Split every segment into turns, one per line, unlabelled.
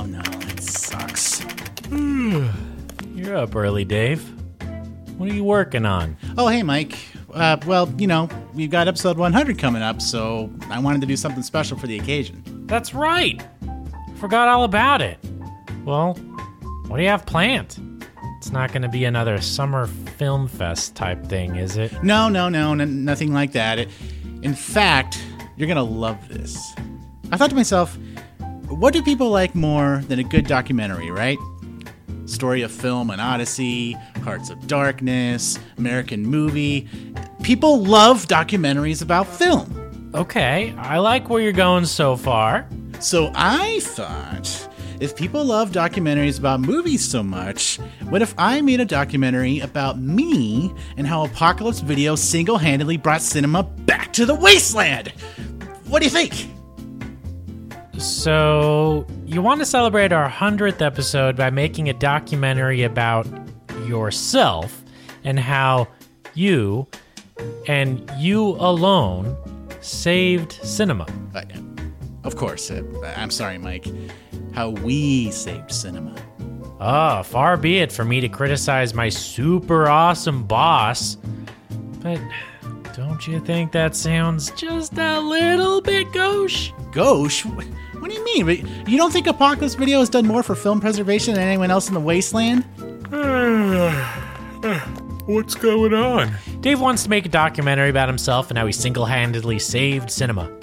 Oh no, that sucks.
You're up early, Dave. What are you working on?
Oh, hey, Mike. We've got episode 100 coming up, so I wanted to do something special for the occasion.
That's right. Forgot all about it. Well, what do you have planned? It's not going to be another summer film fest type thing, is it?
No, nothing like that. In fact, you're going to love this. I thought to myself, what do people like more than a good documentary, right? Story of Film and Odyssey, Hearts of Darkness, American Movie. People love documentaries about film.
Okay, I like where you're going so far.
So I thought, if people love documentaries about movies so much, what if I made a documentary about me and how Apocalypse Video single-handedly brought cinema back to the wasteland? What do you think?
So, you want to celebrate our 100th episode by making a documentary about yourself and how you, and you alone, saved cinema.
Of course. I'm sorry, Mike. How we saved cinema.
Far be it for me to criticize my super awesome boss. But don't you think that sounds just a little bit gauche?
Gauche? What do you mean? But you don't think Apocalypse Video has done more for film preservation than anyone else in the wasteland?
What's going on? Dave wants to make a documentary about himself and how he single-handedly saved cinema.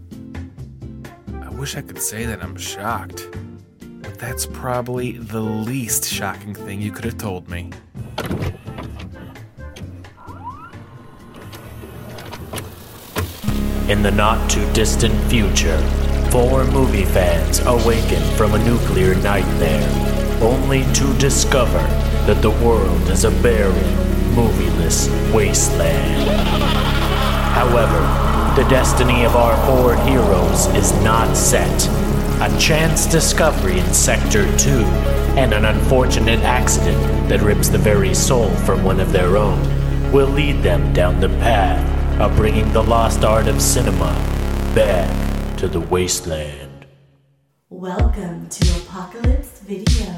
I wish I could say that I'm shocked, but that's probably the least shocking thing you could have told me.
In the not-too-distant future, 4 movie fans awaken from a nuclear nightmare, only to discover that the world is a barren, movieless wasteland. However, the destiny of our 4 heroes is not set. A chance discovery in Sector 2, and an unfortunate accident that rips the very soul from one of their own, will lead them down the path of bringing the lost art of cinema back to the wasteland.
Welcome to Apocalypse Video.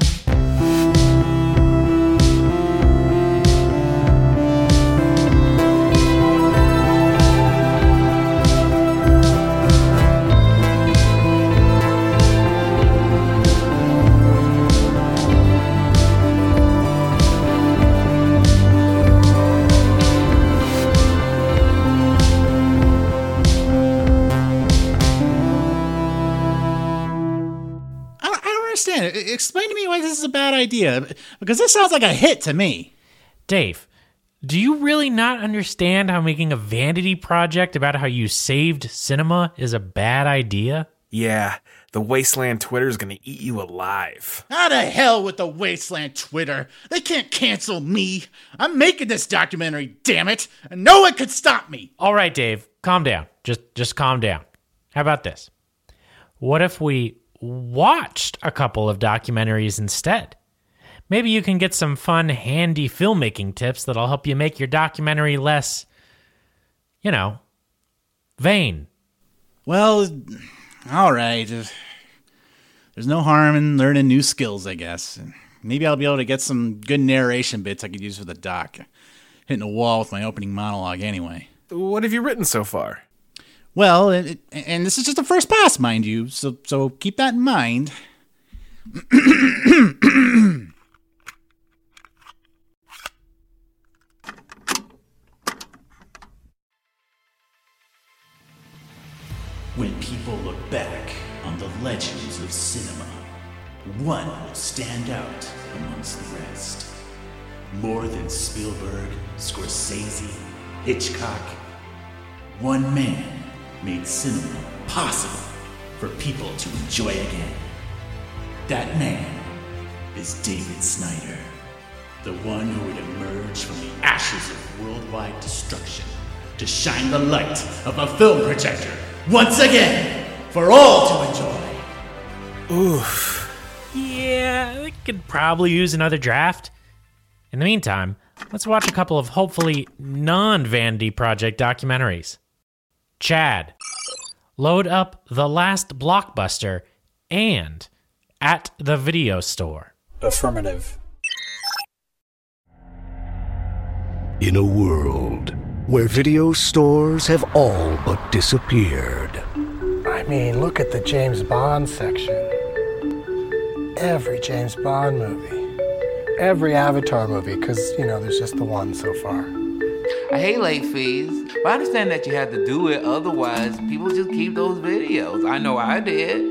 Explain to me why this is a bad idea, because this sounds like a hit to me.
Dave, do you really not understand how making a vanity project about how you saved cinema is a bad idea?
Yeah, the Wasteland Twitter's gonna eat you alive.
How to hell with the Wasteland Twitter. They can't cancel me. I'm making this documentary, damn it, and no one could stop me.
All right, Dave, calm down. Just calm down. How about this? What if we watched a couple of documentaries instead? Maybe you can get some fun, handy filmmaking tips that'll help you make your documentary less, vain.
Well, all right. There's no harm in learning new skills, I guess. Maybe I'll be able to get some good narration bits I could use for the doc. Hitting a wall with my opening monologue anyway.
What have you written so far?
Well, and this is just the first pass, mind you, so keep that in mind.
When people look back on the legends of cinema, one will stand out amongst the rest. More than Spielberg, Scorsese, Hitchcock, one man made cinema possible for people to enjoy again. That man is David Snyder, the one who would emerge from the ashes of worldwide destruction to shine the light of a film projector once again for all to enjoy.
Oof. Yeah, I could probably use another draft. In the meantime, let's watch a couple of hopefully non-Vanity Project documentaries. Chad, load up The Last Blockbuster and
at the video store.
Affirmative.
In a world where video stores have all but disappeared.
I mean, look at the James Bond section. Every James Bond movie. Every Avatar movie, because, there's just the one so far.
I hate late fees, but I understand that you have to do it, otherwise people just keep those videos. I know I did.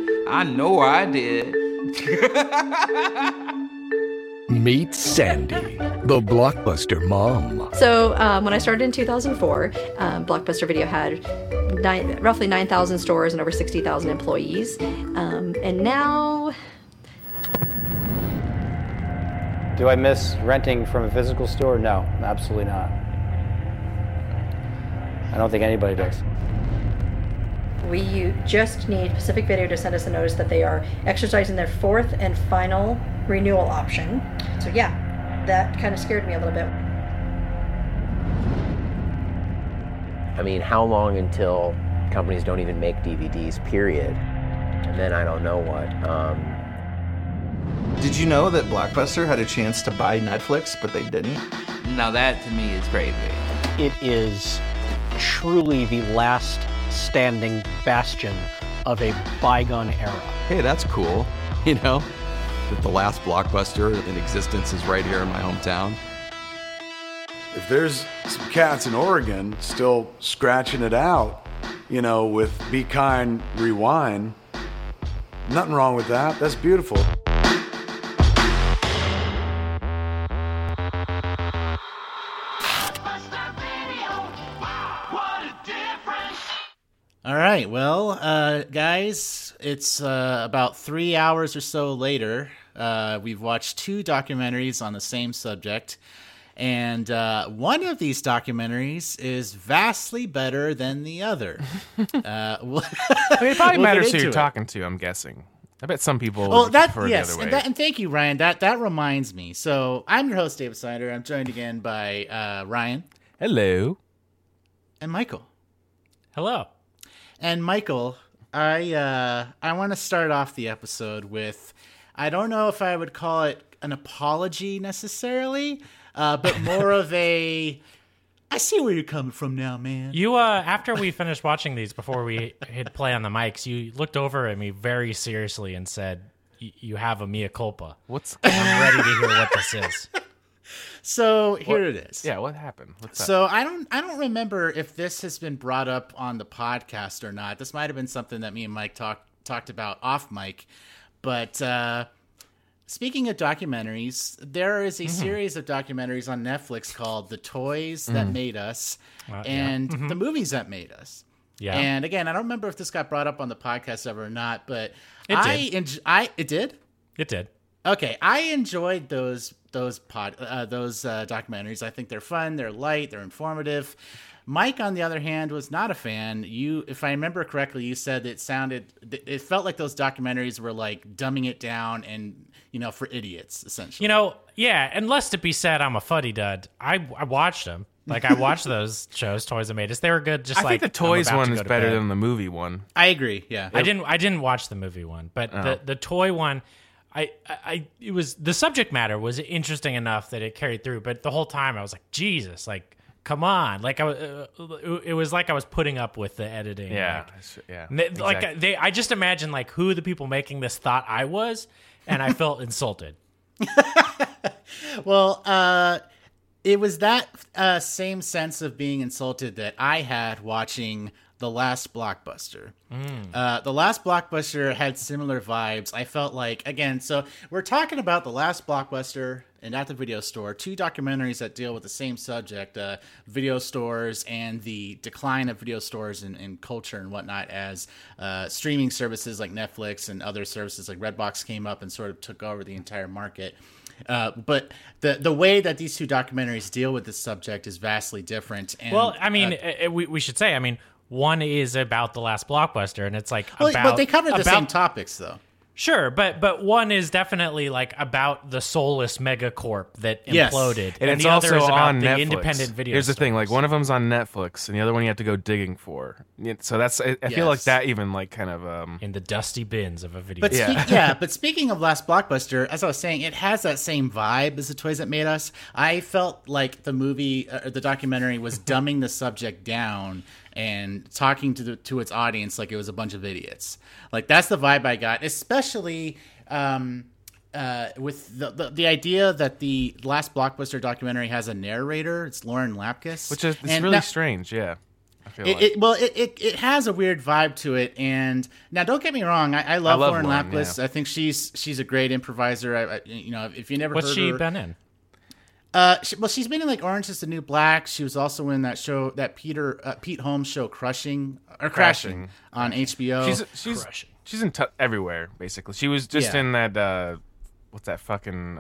Meet Sandy, the Blockbuster mom.
So when I started in 2004, Blockbuster Video had roughly 9,000 stores and over 60,000 employees. And now...
Do I miss renting from a physical store? No, absolutely not. I don't think anybody does.
We just need Pacific Video to send us a notice that they are exercising their fourth and final renewal option. So yeah, that kind of scared me a little bit.
I mean, how long until companies don't even make DVDs, period? And then I don't know what.
Did you know that Blockbuster had a chance to buy Netflix, but they didn't?
Now that to me is crazy.
It is truly the last standing bastion of a bygone era.
Hey, that's cool, that the last Blockbuster in existence is right here in my hometown.
If there's some cats in Oregon still scratching it out, with Be Kind, Rewind, nothing wrong with that. That's beautiful.
All right, well, guys, it's about 3 hours or so later. We've watched 2 documentaries on the same subject, and one of these documentaries is vastly better than the other.
It probably matters who you're talking to, I'm guessing. I bet some people prefer the other way.
And thank you, Ryan. That reminds me. So I'm your host, David Snyder. I'm joined again by Ryan.
Hello.
And Michael.
Hello.
And Michael, I want to start off the episode with, I don't know if I would call it an apology necessarily, but more of a, I see where you're coming from now, man.
You, after we finished watching these, before we hit play on the mics, you looked over at me very seriously and said, you have a mea culpa. I'm ready to hear what this is.
So here it is.
Yeah, what happened? What's
so I don't remember if this has been brought up on the podcast or not. This might have been something that me and Mike talked about off mic. But speaking of documentaries, there is a series of documentaries on Netflix called The Toys That Made Us and The Movies That Made Us. Yeah. And again, I don't remember if this got brought up on the podcast ever or not, but it did.
It did.
Okay, I enjoyed those documentaries. I think they're fun, they're light, they're informative. Mike, on the other hand, was not a fan. You, if I remember correctly, you said it felt like those documentaries were like dumbing it down and, for idiots, essentially.
Yeah, and lest it be said I'm a fuddy-dud, I watched them. Like, I watched those shows, Toys That Made Us. They were good.
I think the Toys one is better than the movie one.
I agree, yeah.
I didn't watch the movie one, but the toy one... it was, the subject matter was interesting enough that it carried through, but the whole time I was like, Jesus, like, come on. Like, it was like I was putting up with the editing.
Yeah.
Exactly. I just imagine like who the people making this thought I was, and I felt insulted.
Well, it was that same sense of being insulted that I had watching The Last Blockbuster. The Last Blockbuster had similar vibes. I felt like, again, so we're talking about The Last Blockbuster and At the Video Store, 2 documentaries that deal with the same subject, video stores and the decline of video stores in culture and whatnot as streaming services like Netflix and other services like Redbox came up and sort of took over the entire market. But the way that these 2 documentaries deal with this subject is vastly different. And,
well, I mean, we should say, one is about The Last Blockbuster, and it's like
but they cover the same topics, though.
Sure, but one is definitely like about the soulless megacorp that
Yes.
imploded,
And it's
the other
also
is about
on
the
Netflix.
independent video.
Here's the thing: like
stores.
one of them's on Netflix, and the other one you have to go digging for. So that's I feel like
Yes.
that even like kind of
in the dusty bins of a video.
But but speaking of Last Blockbuster, as I was saying, it has that same vibe as The Toys That Made Us. I felt like the movie, the documentary, was dumbing the subject down and talking to its audience like it was a bunch of idiots. Like that's the vibe I got, especially with the idea that the Last Blockbuster documentary has a narrator. It's Lauren Lapkus,
which is really strange. Yeah.
It has a weird vibe to it, and now don't get me wrong, I love Lauren Lapkus.
Yeah.
I think she's a great improviser. If you never
what's
heard
she
her,
been in?
She's been in like Orange Is the New Black. She was also in that show, that Pete Holmes show, Crashing on HBO.
She's in everywhere basically. She was just in that what's that fucking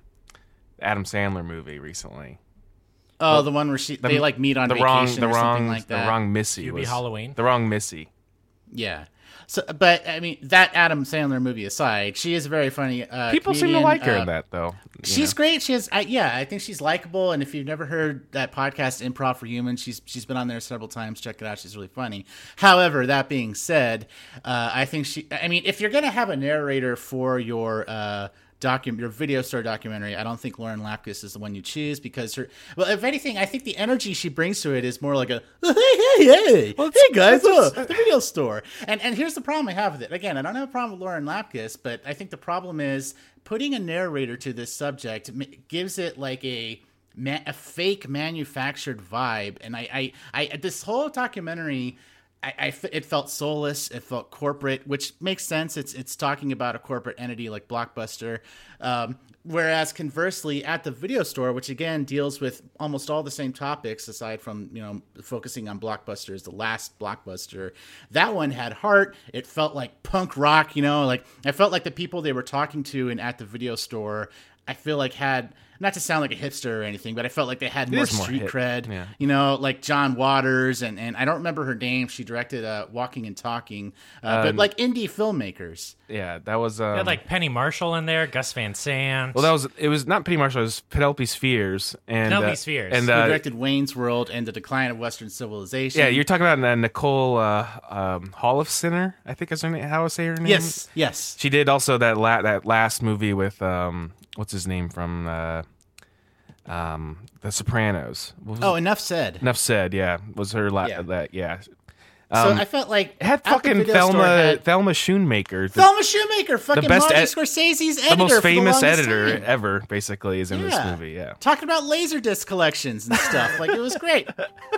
Adam Sandler movie recently.
Oh, the one where they like meet on vacation or something like that.
The wrong Missy.
QB Halloween.
The wrong Missy.
Yeah. So, but I mean, that Adam Sandler movie aside, she is very funny.
People seem to like her in that, though.
She's great. She has, I think she's likable. And if you've never heard that podcast, Improv for Humans, she's been on there several times. Check it out. She's really funny. However, that being said, I think if you're gonna have a narrator for your your video store documentary, I don't think Lauren Lapkus is the one you choose because if anything, I think the energy she brings to it is more like a hey guys, the video store. And here's the problem I have with it. Again, I don't have a problem with Lauren Lapkus, but I think the problem is putting a narrator to this subject gives it like a fake manufactured vibe. And I this whole documentary, it felt soulless. It felt corporate, which makes sense. It's talking about a corporate entity like Blockbuster. Whereas conversely, at the video store, which again deals with almost all the same topics, aside from focusing on Blockbuster as the last Blockbuster, that one had heart. It felt like punk rock. Like I felt like the people they were talking to and at the video store, I feel like had. Not to sound like a hipster or anything, but I felt like they had more street cred. Yeah. Like John Waters, and I don't remember her name. She directed Walking and Talking, but like indie filmmakers.
Yeah, that was...
They had like Penny Marshall in there, Gus Van Sant.
Well, it was not Penny Marshall, it was Penelope Spheres.
Penelope Spheres.
And who directed Wayne's World and The Decline of Western Civilization.
Yeah, you're talking about Nicole Holofcener, I think is her name. How I say her name?
Yes.
She did also that last movie with... what's his name from The Sopranos?
Enough Said.
Enough Said, yeah. Was her
So I felt like
it had fucking Thelma Schoonmaker.
Thelma Schoonmaker, fucking Martin Scorsese's editor.
The most
for
famous
the
editor
time.
ever, basically, is in this movie. Yeah,
talking about Laserdisc collections and stuff. Like it was great.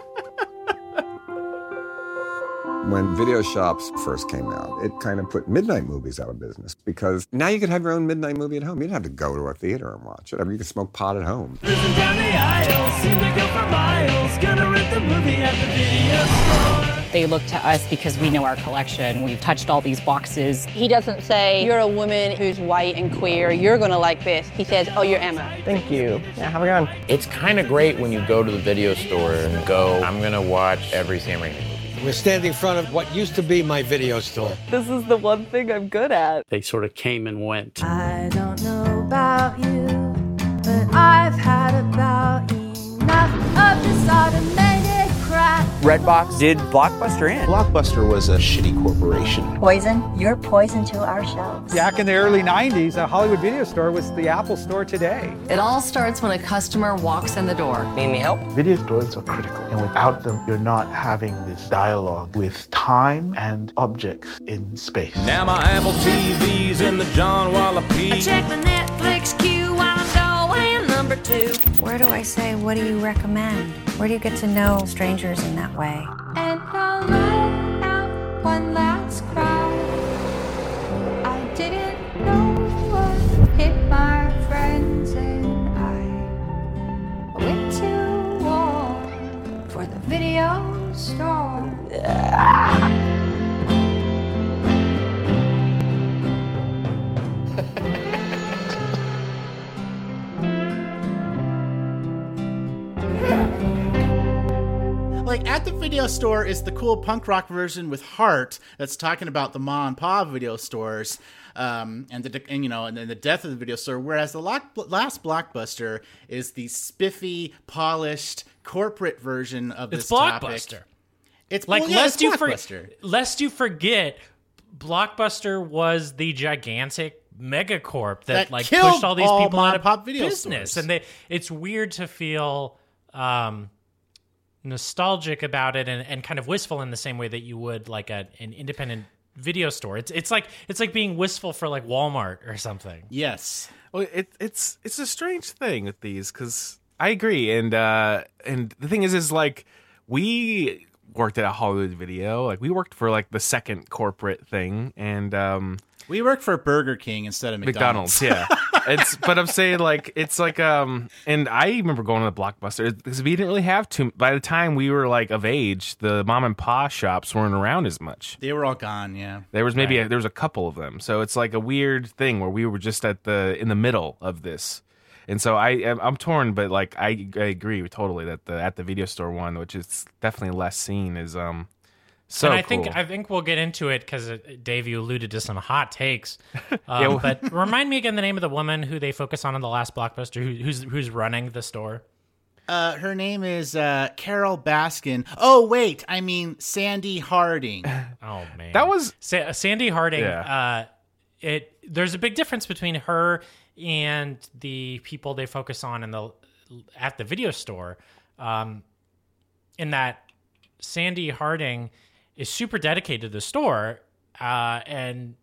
When video shops first came out, it kind of put midnight movies out of business because now you could have your own midnight movie at home. You didn't have to go to a theater and watch it. I mean, you could smoke pot at home.
Cruising down the aisle, seem to go for miles, gonna rent the movie at the video store.
They look to us because we know our collection. We've touched all these boxes.
He doesn't say, you're a woman who's white and queer, you're gonna like this. He says, oh, you're Emma.
Thank you. Yeah, how we going?
It's kind of great when you go to the video store and go, I'm gonna watch every Sam Raimi movie.
We're standing in front of what used to be my video store.
This is the one thing I'm good at.
They sort of came and went.
I don't know about you, but I've had about enough of this automated crap.
Redbox did Blockbuster in.
Blockbuster was a shitty corporation.
Poison, you're poison to our shelves.
Back in the early 90s, a Hollywood video store was the Apple store today.
It all starts when a customer walks in the door.
Need any help?
Video stores are critical, and without them, you're not having this dialogue with time and objects in space.
Now my Apple TV's in the John Walla P.
I check the Netflix queue while I'm going number 2.
Where do I say, what do you recommend? Where do you get to know strangers in that way?
And I'll let out one last cry. I didn't know what hit my friends, and I went to war for the video store.
Like At the Video Store is the cool punk rock version with Heart that's talking about the ma and pa video stores and then the death of the video store. Whereas the last Blockbuster is the spiffy, polished corporate version of this
Blockbuster.
It's
like lest
Blockbuster.
you forget, Blockbuster was the gigantic megacorp that like pushed all these people out of
pop video
business,
stores.
and it's weird to feel nostalgic about it and kind of wistful in the same way that you would like an independent video store. It's like being wistful for like Walmart or something.
Yes.
Well, it's a strange thing with these because I agree, and the thing is like we worked at a Hollywood Video, like we worked for like the second corporate thing, and
we worked for Burger King instead of McDonald's.
Yeah. But I'm saying like it's like and I remember going to the Blockbuster because we didn't really have to. By the time we were like of age, the mom and pop shops weren't around as much.
They were all gone. Yeah,
there was maybe there was a couple of them. So it's like a weird thing where we were just in the middle of this, and so I'm torn. But like I agree totally that at the Video Store one, which is definitely less seen, is So
and I
cool.
think we'll get into it because Dave, you alluded to some hot takes. But remind me again the name of the woman who they focus on in the last Blockbuster, who's running the store.
Her name is Carol Baskin. Oh wait, I mean Sandy Harding.
Oh man,
that was
Sandy Harding.
Yeah.
There's a big difference between her and the people they focus on at the Video Store, in that Sandy Harding is super dedicated to the store, and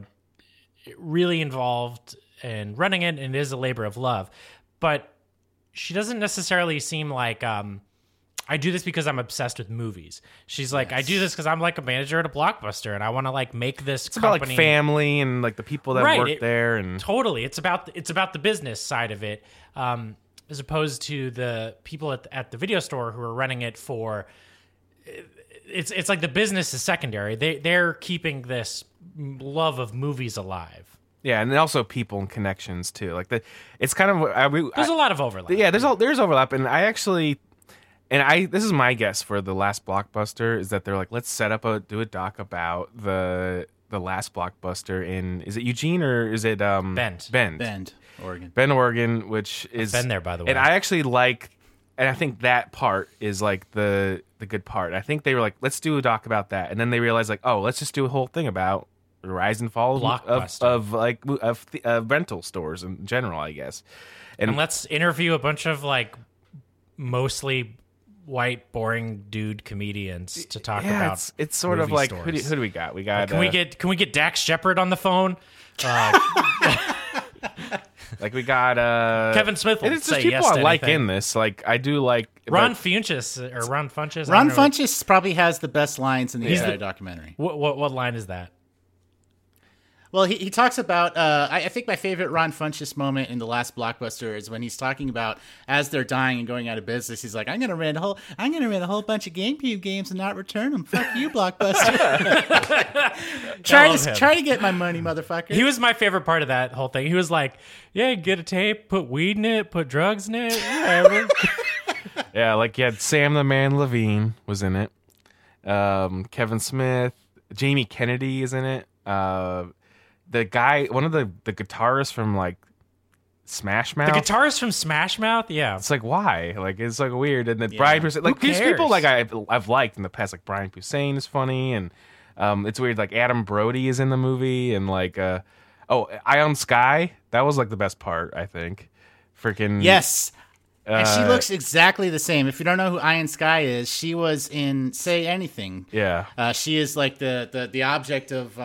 really involved in running it, and it is a labor of love. But she doesn't necessarily seem like I do this because I'm obsessed with movies. She's like, I do this because I'm like a manager at a Blockbuster, and I want to like make this.
It's about like family and like the people that work there, and
totally, it's about the business side of it, as opposed to the people at the Video Store who are running it for. It's like the business is secondary. They're keeping this love of movies alive.
Yeah, and then also people and connections too. Like it's kind of
there's a lot of overlap.
Yeah, there's overlap, and this is my guess for the last Blockbuster is that they're like, let's do a doc about the last Blockbuster in, is it Eugene or is it
Bend, Oregon.
Bend, Oregon, which is
I've been there, by the way.
And I actually like. And I think that part is like the good part. I think they were like, let's do a doc about that, and then they realized like, oh, let's just do a whole thing about the rise and fall of rental stores in general, I guess.
And let's interview a bunch of like mostly white, boring dude comedians to talk about.
It's sort of like who do we got? We got.
Can we get Dax Shepard on the phone?
Like we got
Kevin Smith.
It's just people I like in this. Like I do like
Ron Funches. Ron
Funches probably has the best lines in the entire documentary.
What line is that?
Well, he talks about. I think my favorite Ron Funches moment in the last Blockbuster is when he's talking about as they're dying and going out of business. He's like, I'm gonna rent a whole bunch of GameCube games and not return them. Fuck you, Blockbuster. try to get my money, motherfucker.
He was my favorite part of that whole thing. He was like, yeah, get a tape, put weed in it, put drugs in it, whatever.
Yeah, like you had Sam the Man Levine was in it. Kevin Smith, Jamie Kennedy is in it. The guy, one of the guitarists from like Smash Mouth.
The guitarist from Smash Mouth, yeah.
It's like why? Like it's like weird. And then Brian Posehn, like these people like I've liked in the past. Like Brian Posehn is funny, and it's weird. Like Adam Brody is in the movie, and like Ion Sky. That was like the best part, I think. Freaking
yes. And she looks exactly the same. If you don't know who Ion Sky is, she was in Say Anything.
Yeah.
She is like the object of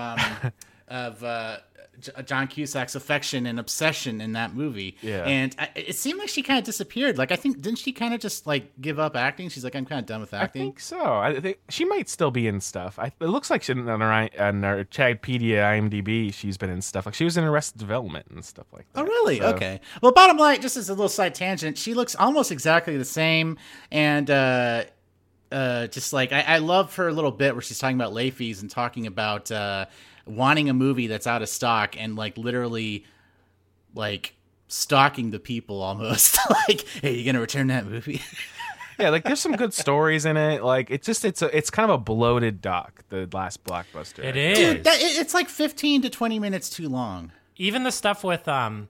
John Cusack's affection and obsession in that movie.
Yeah.
And it seemed like she kind of disappeared. Like, I think, didn't she kind of just like give up acting? She's like, I'm kind of done with acting.
I think so. I think she might still be in stuff. It looks like on her Chadpedia IMDb, she's been in stuff. Like she was in Arrested Development and stuff like that.
Oh, really? So. Okay. Well, bottom line, just as a little side tangent, she looks almost exactly the same. And just like, I love her little bit where she's talking about late fees and talking about wanting a movie that's out of stock and like literally like stalking the people almost. Like, hey, you gonna return that movie?
Yeah, like there's some good stories in it. Like it's kind of a bloated doc, the last Blockbuster.
It is.
Dude, it's like 15 to 20 minutes too long.
Even the stuff with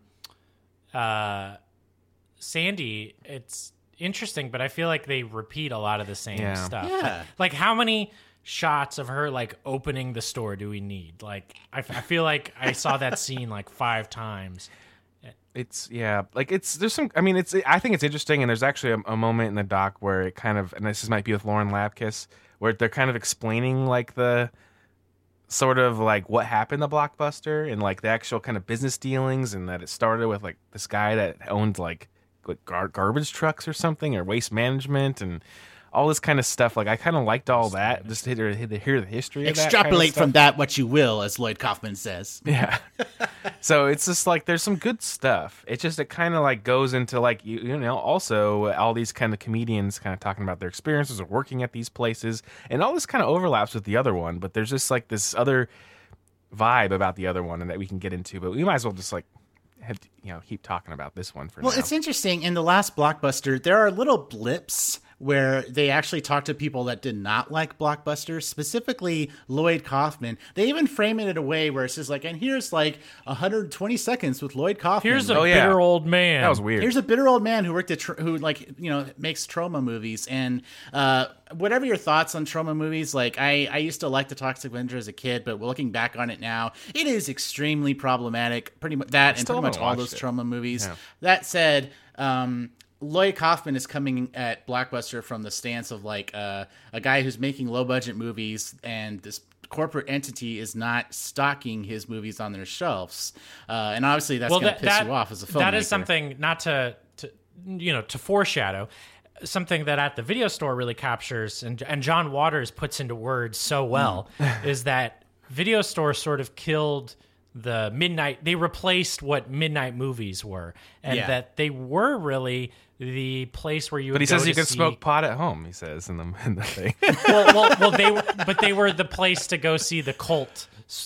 Sandy, it's interesting, but I feel like they repeat a lot of the same stuff.
Yeah.
Like how many shots of her like opening the store do we need? Like I feel like I saw that scene like 5 times.
It's there's some. I mean, I think it's interesting, and there's actually a moment in the doc where it kind of, and this might be with Lauren Lapkus, where they're kind of explaining like the sort of like what happened to Blockbuster and like the actual kind of business dealings, and that it started with like this guy that owned like garbage trucks or something, or waste management, and all this kind of stuff. Like I kind of liked all that, just to hear the history of that.
Extrapolate from that what you will, as Lloyd Kaufman says.
Yeah. So it's just like there's some good stuff. It's just it kind of like goes into like you know also all these kind of comedians kind of talking about their experiences of working at these places, and all this kind of overlaps with the other one. But there's just like this other vibe about the other one, and that we can get into. But we might as well just like keep talking about this one for now.
Well, it's interesting. In the last Blockbuster, there are little blips where they actually talk to people that did not like Blockbuster, specifically Lloyd Kaufman. They even frame it in a way where it says like, and here's like 120 seconds with Lloyd Kaufman.
Here's a bitter old man.
That was weird.
Here's a bitter old man who worked at who makes Troma movies. And whatever your thoughts on Troma movies, like I used to like The Toxic Avenger as a kid, but looking back on it now, it is extremely problematic. Pretty much that, and pretty much all those Troma movies. Yeah. That said, Lloyd Kaufman is coming at Blockbuster from the stance of like a guy who's making low budget movies, and this corporate entity is not stocking his movies on their shelves, and obviously that's going to piss you off as a filmmaker.
That is something not to foreshadow. Something that at the video store really captures, and John Waters puts into words so well, is that video store sort of killed the midnight. They replaced what midnight movies were, and that they were really the place where you.
But he says you can smoke pot at home. He says in the thing.
they were the place to go see the cult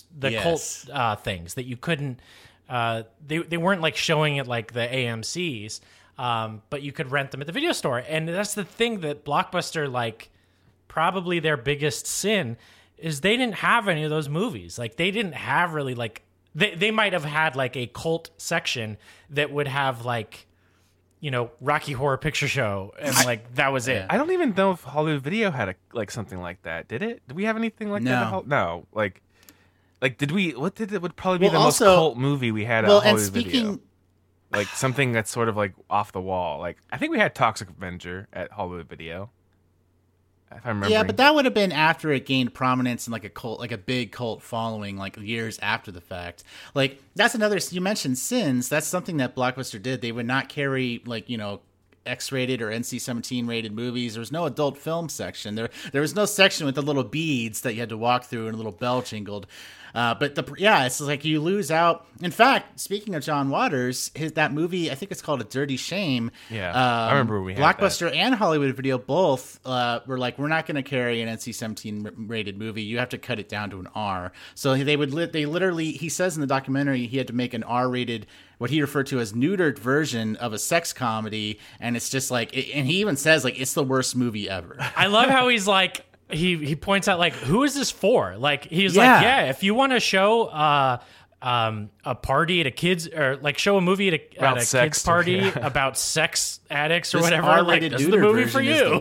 things that you couldn't. They weren't like showing it like the AMC's, but you could rent them at the video store, and that's the thing that Blockbuster, like, probably their biggest sin is they didn't have any of those movies. Like they didn't have really like. They might have had like a cult section that would have like, Rocky Horror Picture Show, and like that was it.
I don't even know if Hollywood Video had something like that. Did it? Did we have anything like that? No. Like did we? What would probably be the most cult movie we had at Hollywood Video? Like something that's sort of like off the wall. Like I think we had Toxic Avenger at Hollywood Video. If I'm remembering.
Yeah, but that would have been after it gained prominence and like a cult, like a big cult following, like years after the fact. Like that's another. You mentioned Sins. That's something that Blockbuster did. They would not carry like X-rated or NC-17 rated movies. There was no adult film section. There was no section with the little beads that you had to walk through and a little bell jingled. But it's like you lose out. In fact, speaking of John Waters, that movie, I think it's called A Dirty Shame.
Yeah, I remember we had
Blockbuster and Hollywood Video both were like, we're not going to carry an NC-17 rated movie. You have to cut it down to an R. So they literally, he says in the documentary, he had to make an R-rated, what he referred to as neutered version of a sex comedy, and it's just like, and he even says like it's the worst movie ever.
I love how he's like. He points out, like, who is this for? Like, he's like, if you want to show a party at a kid's, or like show a movie at a kid's party about sex addicts or whatever, like, this is the movie for you.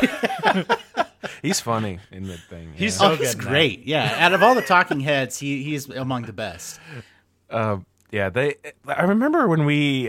He's funny in the thing.
He's so good.
He's great. Yeah, out of all the talking heads, he's among the best.
I remember when we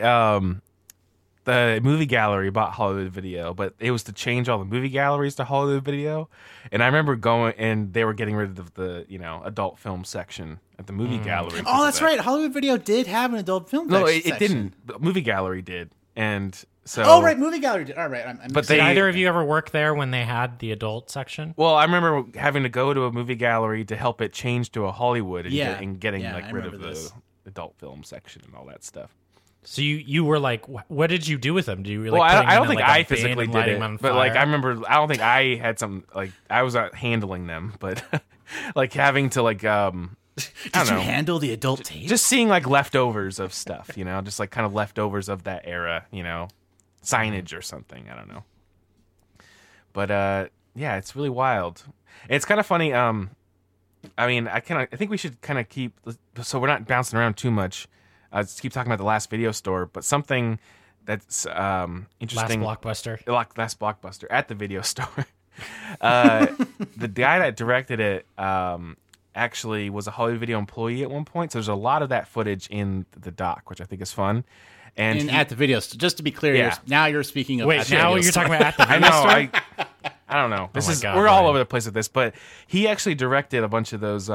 the movie gallery bought Hollywood Video, but it was to change all the movie galleries to Hollywood Video. And I remember going, and they were getting rid of the adult film section at the movie gallery.
Oh, that's right. Hollywood Video did have an adult film section.
No, it didn't. The movie gallery did. And so.
Oh, right. Movie gallery did. All right.
Did either of you ever work there when they had the adult section?
Well, I remember having to go to a movie gallery to help it change to a Hollywood and getting rid of the adult film section and all that stuff.
So you were like, what did you do with them? Do you really?
Well, I don't think I physically did it, but like I remember, I don't think I had some like I was not handling them, but like having to like
Did you handle the adult tape?
Just seeing like leftovers of stuff, just like kind of leftovers of that era, signage or something. I don't know. But yeah, it's really wild. It's kind of funny. I think we should kind of keep, so we're not bouncing around too much. Let's keep talking about the last video store, but something that's interesting.
Last Blockbuster
at the video store. The guy that directed it actually was a Hollywood Video employee at one point, so there's a lot of that footage in the doc, which I think is fun. And
at the video store, just to be clear, now you're speaking of.
Wait, now you're talking about at the video store?
I don't know. We're all over the place with this, but he actually directed a bunch of those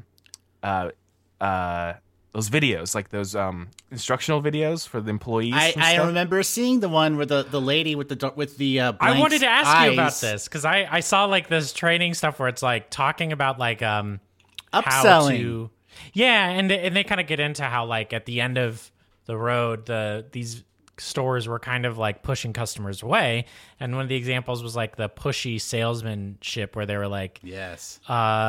videos, like those instructional videos for the employees.
I remember seeing the one where the lady with the blank
I wanted to ask you about
eyes.
this because I saw like this training stuff where it's like talking about like
upselling.
how to, and they kind of get into how like at the end of the road these stores were kind of like pushing customers away, and one of the examples was like the pushy salesmanship where they were like,
yes,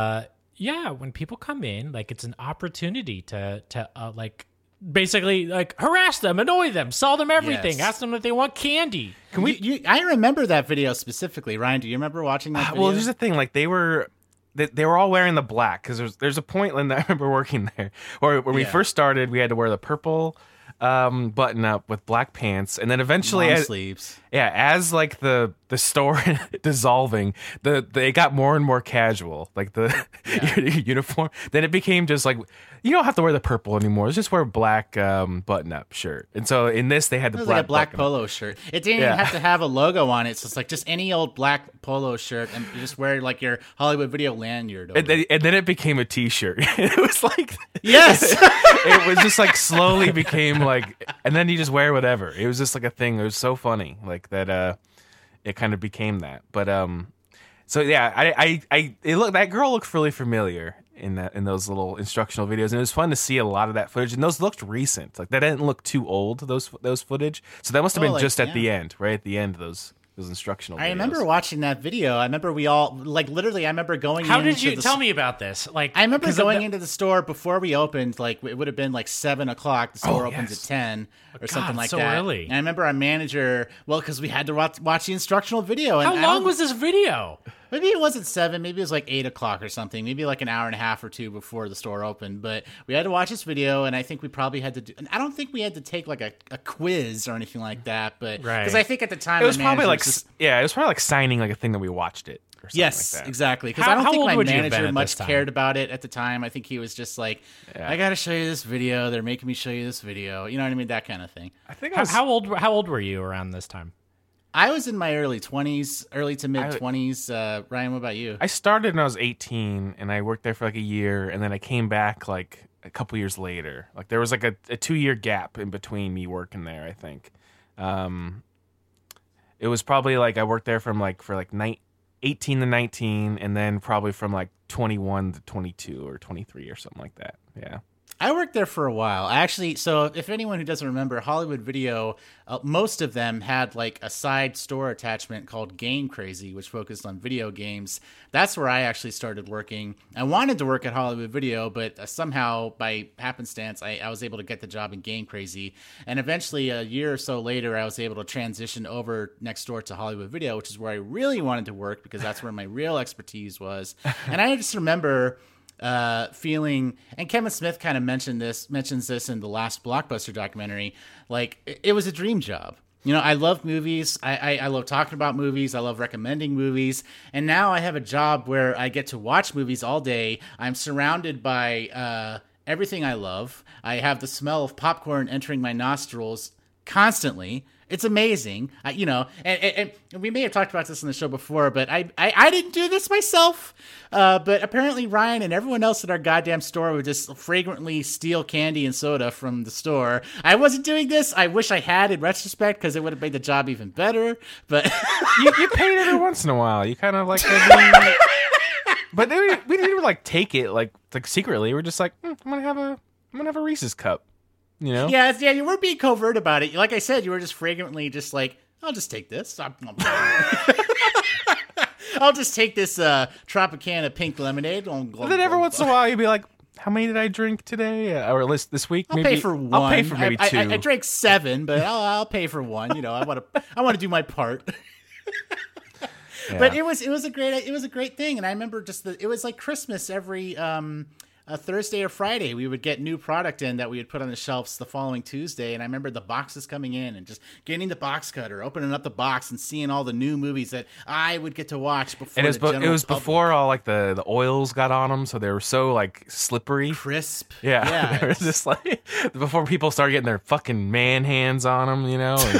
when people come in, like it's an opportunity to like basically like harass them, annoy them, sell them everything, ask them if they want candy.
Can we? I remember that video specifically. Ryan, do you remember watching that video?
Well, here's the thing: like they were all wearing the black because there's a point when I remember working there where when we first started, we had to wear the purple button up with black pants, and then eventually
long sleeves.
As like the store dissolving, it got more and more casual, like the uniform. Then it became just like, you don't have to wear the purple anymore. Just wear a black button up shirt. And so in this, they had the
like a black polo shirt. It didn't even have to have a logo on it. So it's like just any old black polo shirt, and you just wear like your Hollywood Video lanyard over.
And then it became a T-shirt. It was like
yes,
it was just like slowly became like, and then you just wear whatever. It was just like a thing. It was so funny, like that. It kind of became that. But so yeah, that girl looked really familiar in those little instructional videos, and it was fun to see a lot of that footage. And those looked recent, like that didn't look too old. Those footage. So that must have been just at the end, right at the end of those instructional videos.
I remember watching that video. I remember we all, like, literally, I remember going
How did you tell me about this? Like,
I remember going into the store before we opened, like, it would have been like 7 o'clock. The store opens at 10 or something like
so
that.
Early.
And I remember our manager, because we had to watch the instructional video. And
How long was this video?
Maybe it wasn't 7. Maybe it was like 8 o'clock or something. Maybe like an hour and a half or 2 before the store opened. But we had to watch this video, and I think we probably had to do. And I don't think we had to take like a quiz or anything like that. But because I think at the time
it was probably like it was probably like signing like a thing that we watched it. Or something
yes,
like that.
Exactly. Because I don't think my manager much
time?
cared about it at the time. I think he was just like, I got to show you this video. They're making me show you this video. You know what I mean? That kind of thing.
I think.
How old were you around this time?
I was in my early to mid 20s. Ryan, what about you?
I started when I was 18, and I worked there for like a year, and then I came back like a couple years later. Like there was like a 2-year gap in between me working there, I think. It was probably like I worked there for 18 to 19, and then probably from like 21 to 22 or 23 or something like that. Yeah.
I worked there for a while. So if anyone who doesn't remember, Hollywood Video, most of them had like a side store attachment called Game Crazy, which focused on video games. That's where I actually started working. I wanted to work at Hollywood Video, but somehow by happenstance, I was able to get the job in Game Crazy. And eventually a year or so later, I was able to transition over next door to Hollywood Video, which is where I really wanted to work because that's where my real expertise was. And I just remember feeling, and Kevin Smith kind of mentions this in the last Blockbuster documentary, like it was a dream job. You know, I love movies. I love talking about movies. I love recommending movies. And now I have a job where I get to watch movies all day. I'm surrounded by everything I love. I have the smell of popcorn entering my nostrils constantly. It's amazing, and we may have talked about this in the show before, but I didn't do this myself. But apparently Ryan and everyone else at our goddamn store would just fragrantly steal candy and soda from the store. I wasn't doing this. I wish I had in retrospect because it would have made the job even better. But
you paid every once in a while. You kind of like, but then we didn't even like take it like secretly. We're just like, I'm gonna have a Reese's cup. You know?
Yeah, you weren't being covert about it. Like I said, you were just fragrantly just like, I'll just take this. I'll just take this Tropicana pink lemonade.
But then every once in a while, you'd be like, how many did I drink today? Or at least this week?
I'll pay for one.
I'll pay for maybe 2.
I drank 7, but I'll pay for 1. You know, I want to do my part. But it was a great thing, and I remember it was like Christmas every a Thursday or Friday. We would get new product in that we would put on the shelves the following Tuesday, and I remember the boxes coming in and just getting the box cutter, opening up the box, and seeing all the new movies that I would get to watch before.
And it was before all like the oils got on them, so they were so like slippery,
crisp.
Yeah, it was just like before people started getting their fucking man hands on them, you know. And,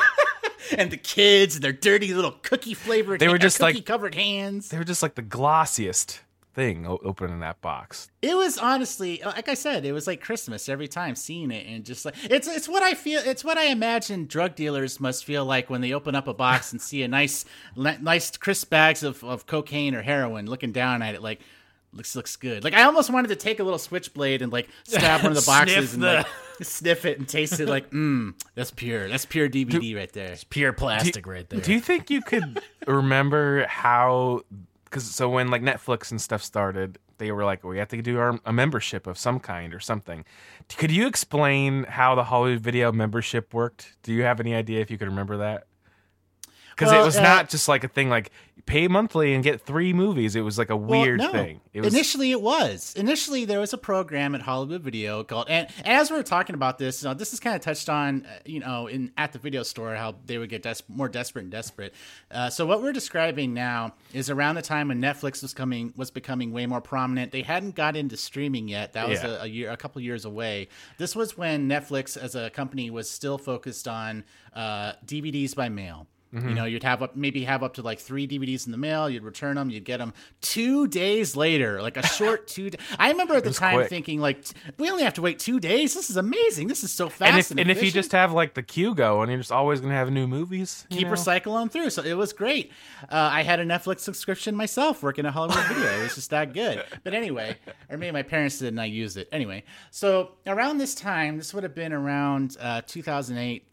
and the kids and their dirty little cookie flavored,
they were just
cookie
like
covered hands.
They were just like the glossiest thing opening that box.
It was honestly, like I said, it was like Christmas every time seeing it, and just like it's what I feel. It's what I imagine drug dealers must feel like when they open up a box and see a nice crisp bags of cocaine or heroin, looking down at it like looks good. Like I almost wanted to take a little switchblade and like stab one of the boxes and like sniff it and taste it like that's pure DVD right there.
It's pure plastic right there.
Do you think you could remember how? So when like Netflix and stuff started, they were like, we have to do a membership of some kind or something. Could you explain how the Hollywood Video membership worked? Do you have any idea if you could remember that? Because it was not just like a thing like pay monthly and get 3 movies. It was like a weird thing.
Initially, there was a program at Hollywood Video called, and as we were talking about this, this is kind of touched on, at the video store, how they would get more desperate and desperate. So what we're describing now is around the time when Netflix was becoming way more prominent. They hadn't got into streaming yet. That was a couple years away. This was when Netflix as a company was still focused on DVDs by mail. Mm-hmm. You'd have up to like 3 DVDs in the mail. You'd return them. You'd get them 2 days later, like a short 2 days. I remember at the time thinking like, we only have to wait 2 days. This is amazing. This is so fast.
And if you just have like the queue going, you're just always going to have new movies.
Keep recycling through. So it was great. I had a Netflix subscription myself working at Hollywood Video. It was just that good. But anyway, or maybe my parents did and I used it. Anyway, so around this time, this would have been around 2008.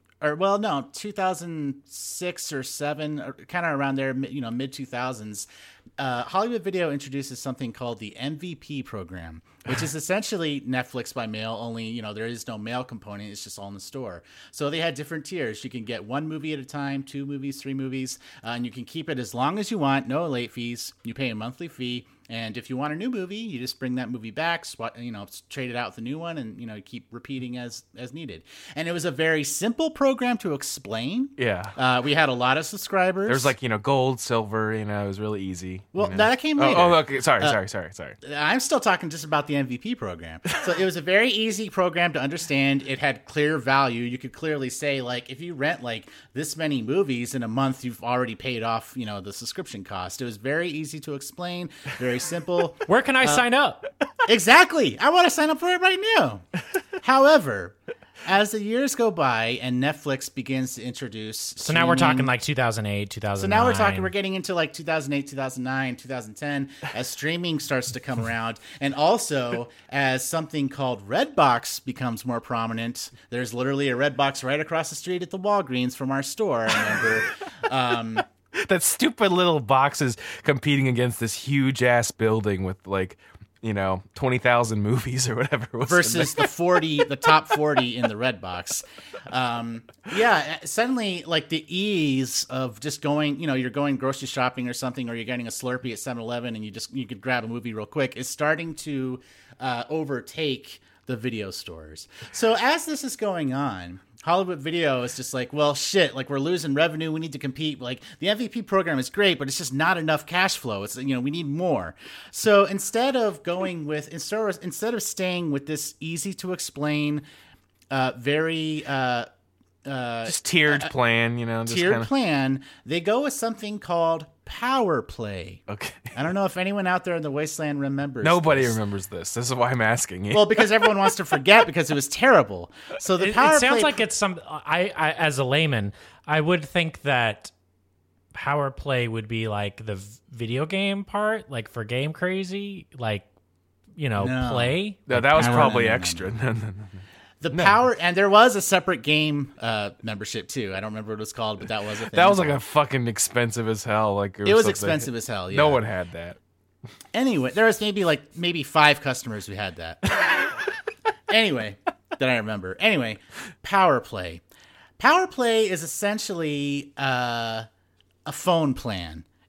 2006 or 7, or kind of around there, mid 2000s. Hollywood Video introduces something called the MVP program, which is essentially Netflix by mail, only, there is no mail component. It's just all in the store. So they had different tiers. You can get 1 movie at a time, 2 movies, 3 movies, and you can keep it as long as you want, no late fees. You pay a monthly fee. And if you want a new movie, you just bring that movie back, trade it out with a new one, and keep repeating as needed. And it was a very simple program to explain.
Yeah,
we had a lot of subscribers.
There's like gold, silver. It was really easy.
Well, that came later.
Oh, okay. Sorry.
I'm still talking just about the MVP program. So it was a very easy program to understand. It had clear value. You could clearly say like if you rent like this many movies in a month, you've already paid off the subscription cost. It was very easy to explain. Very simple.
Where can I sign up?
Exactly. I want to sign up for it right now. However, as the years go by and Netflix begins to introduce
So now we're talking like 2008, 2009.
So now we're getting into like 2008, 2009, 2010 as streaming starts to come around, and also as something called Redbox becomes more prominent. There's literally a Redbox right across the street at the Walgreens from our store, I remember.
That stupid little boxes competing against this huge ass building with like 20,000 movies or whatever it was
versus the top 40 in the Redbox. Suddenly like the ease of just going, you're going grocery shopping or something, or you're getting a Slurpee at 7-Eleven and you could grab a movie real quick is starting to overtake the video stores. So as this is going on, Hollywood Video is just like, well, shit, like we're losing revenue. We need to compete. Like the MVP program is great, but it's just not enough cash flow. It's, we need more. So instead of staying with this easy to explain, very,
just tiered plan,
plan, they go with something called Power Play.
Okay.
I don't know if anyone out there in the wasteland remembers.
Nobody remembers this. This is why I'm asking you.
Well, because everyone wants to forget because it was terrible. So the Power Play.
It sounds like it's some. I as a layman, I would think that Power Play would be like the video game part, like for Game Crazy, like play.
No, that was probably extra. No.
The Power, and there was a separate game membership too. I don't remember what it was called, but that was a thing.
That was like a fucking expensive as hell. Like
it was expensive as hell. Yeah.
No one had that.
Anyway, there was maybe 5 customers who had that. Anyway, that I remember. Anyway, Power Play. Power Play is essentially a phone plan.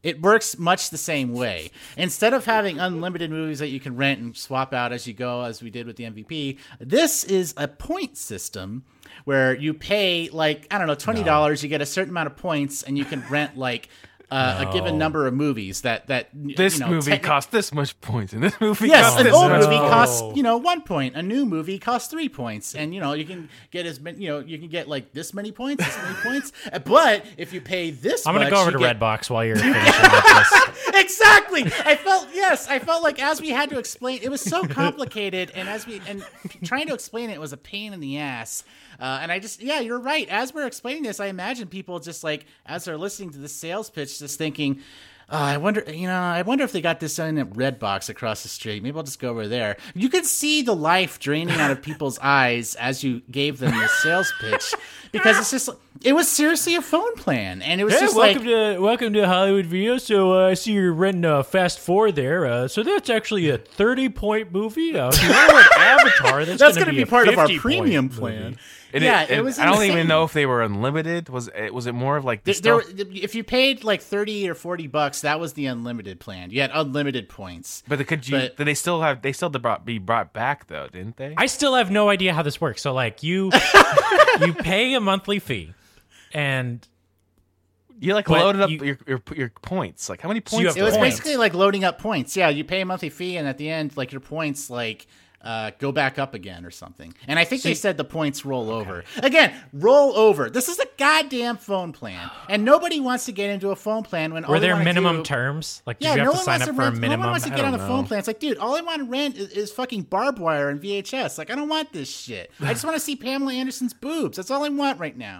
It works much the same way. Instead of having unlimited movies that you can rent and swap out as you go, as we did with the MVP, this is a point system where you pay like, I don't know, $20, you get a certain amount of points, and you can rent like a given number of movies that
this movie costs this much points, and this movie
yes,
costs
an
this
old
much
movie
points.
costs 1 point. A new movie costs 3 points, and you can get as many. You can get like this many points, this many points. But if you pay this,
I'm gonna
much,
go over
you
to
get...
Redbox while you're finishing with this.
Exactly. I felt like as we had to explain, it was so complicated, and trying to explain it was a pain in the ass. And you're right. As we're explaining this, I imagine people just like, as they're listening to the sales pitch, just thinking, I wonder if they got this in at Redbox across the street. Maybe I'll just go over there. You could see the life draining out of people's eyes as you gave them the sales pitch, because it was seriously a phone plan, and it was just
welcome to Hollywood Video. So I see you're renting Fast 4 there. So that's actually a 30-point movie. If you want an Avatar, that's going to be
part of our
50-point
premium plan.
It was. I don't even know if they were unlimited. Was it more of like
if you paid like $30 or $40, that was the unlimited plan. You had unlimited points.
But they still be brought back though, didn't they?
I still have no idea how this works. So like you pay a monthly fee, and
you like loaded up your points. Like how many points?
It was basically like loading up points. Yeah, you pay a monthly fee, and at the end, like your points like. Go back up again or something. And I think they said the points roll over. Again, roll over. This is a goddamn phone plan. And nobody wants to get into a phone plan when all
were there
they
minimum terms? Like, did you have to sign up for a minimum?
No one wants to get on a phone plan. It's like, dude, all I want to rent is fucking barbed wire and VHS. Like, I don't want this shit. I just want to see Pamela Anderson's boobs. That's all I want right now.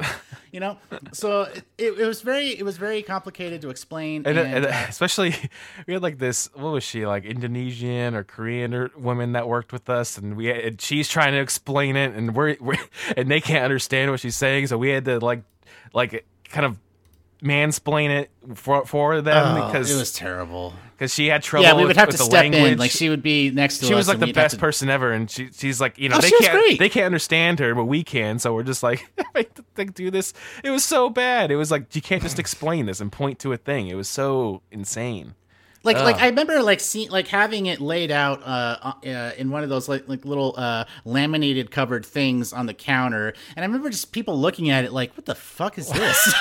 So it was very complicated to explain.
And especially, we had like this, what was she, like Indonesian or Korean woman that worked with us, and she's trying to explain it, and and they can't understand what she's saying, so we had to like kind of mansplain it for them because
it was terrible.
Because she had trouble.
Yeah, we would have
with
to
the
step
language.
in. Like she would be next to us.
She was like the best
to...
person ever, and she's like,
she was great.
They can't understand her, but we can. So we're just like, I do this. It was so bad. It was like you can't just explain this and point to a thing. It was so insane.
Like I remember having it laid out in one of those like little laminated covered things on the counter, and I remember just people looking at it like, "What the fuck is this?"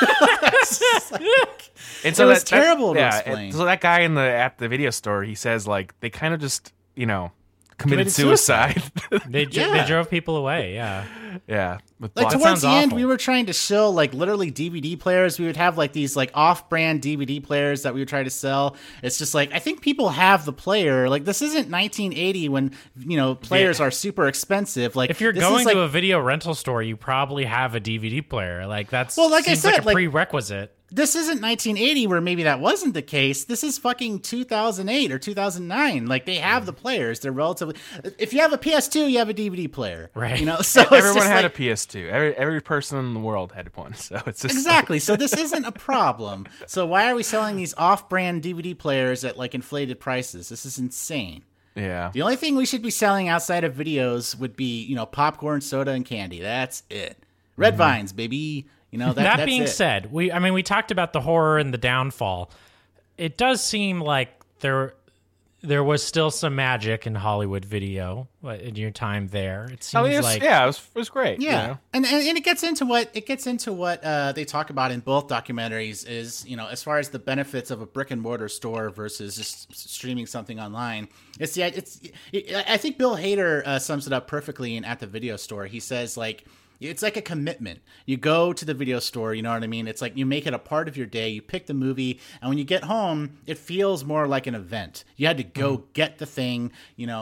And so
it was terrible to explain.
So that guy at the video store, he says like they kind of just committed suicide.
They drove people away.
Yeah.
Like towards the end, we were trying to shill like literally DVD players. We would have like these like off-brand DVD players that we would try to sell. It's just like I think people have the player. Like this isn't 1980 when players are super expensive. Like
if you're going to a video rental store, you probably have a DVD player. Like that's
like
seems
I said,
like a prerequisite.
This isn't 1980 where maybe that wasn't the case. This is fucking 2008 or 2009. Like they have the players. They're relatively. If you have a PS2, you have a DVD player,
right?
So
everyone had a PS2. Every person in the world had one. So it's just
exactly. So this isn't a problem. So why are we selling these off-brand DVD players at like inflated prices? This is insane.
Yeah.
The only thing we should be selling outside of videos would be popcorn, soda, and candy. That's it. Red Vines, baby.
That being said, we talked about the horror and the downfall. It does seem like there was still some magic in Hollywood Video in your time there. It seems
it was great.
Yeah, and it gets into what they talk about in both documentaries is as far as the benefits of a brick and mortar store versus just streaming something online. I think Bill Hader sums it up perfectly in At the Video Store. He says like. It's like a commitment. You go to the video store, you know what I mean? It's like you make it a part of your day. You pick the movie, and when you get home, it feels more like an event. You had to go get the thing,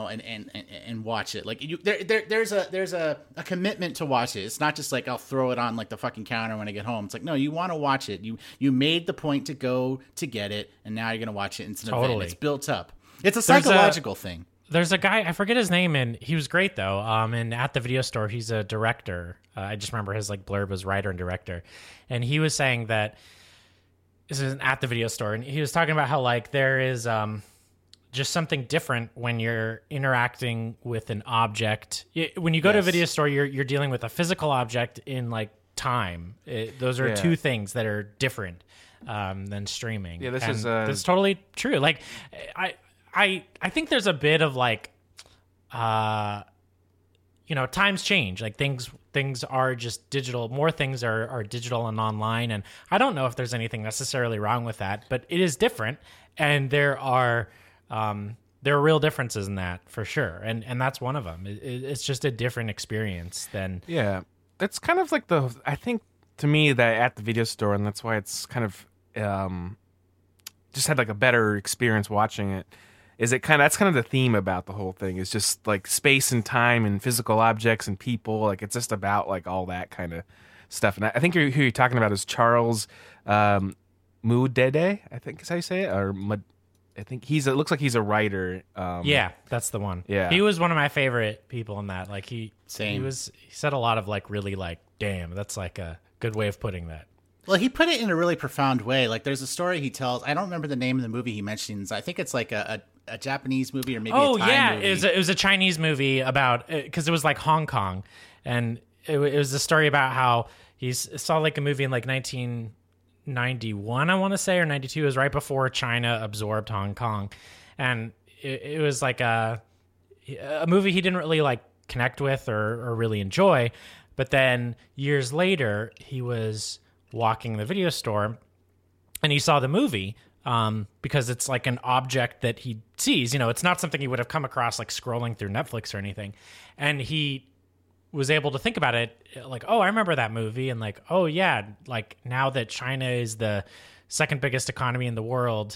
and watch it. Like there's a commitment to watch it. It's not just like I'll throw it on like the fucking counter when I get home. It's like no, you want to watch it. You made the point to go to get it, and now you're gonna watch it. It's an event. It's built up. It's a psychological thing.
There's a guy, I forget his name, and he was great, though. And At the Video Store, he's a director. I just remember his blurb as writer and director. And he was saying that this is At the Video Store, and he was talking about how there is just something different when you're interacting with an object. When you go to a video store, you're dealing with a physical object in time. Those are two things that are different. than streaming.
Yeah, this
And
is
that's totally true. Like, I think there's a bit of like, times change. Like things are just digital. More things are digital and online, and I don't know if there's anything necessarily wrong with that, but it is different, and there are real differences in that for sure, and that's one of them. It's just a different experience than
That's kind of like I think to me that at the video store, and that's why it's kind of just had like a better experience watching it. That's kind of the theme about the whole thing, is just like space and time and physical objects and people. Like it's just about like all that kind of stuff. And I think who you're talking about is Charles Moudede, I think is how you say it, or I think it looks like he's a writer.
Yeah, that's the one.
Yeah,
he was one of my favorite people in that. Like he said a lot of like really like, damn, that's like a good way of putting that.
Well, he put it in a really profound way. Like there's a story he tells. I don't remember the name of the movie he mentions. I think it's like a Japanese movie or maybe a Thai movie.
It was a Chinese movie about, because it was like Hong Kong, and it was a story about how he saw like a movie in like 1991, I want to say, or 92. It was right before China absorbed Hong Kong, and it was like a movie he didn't really like connect with or really enjoy. But then years later, he was walking the video store, and he saw the movie. Because it's like an object that he sees, it's not something he would have come across like scrolling through Netflix or anything. And he was able to think about it like, oh, I remember that movie. And like, oh yeah, like now that China is the second biggest economy in the world,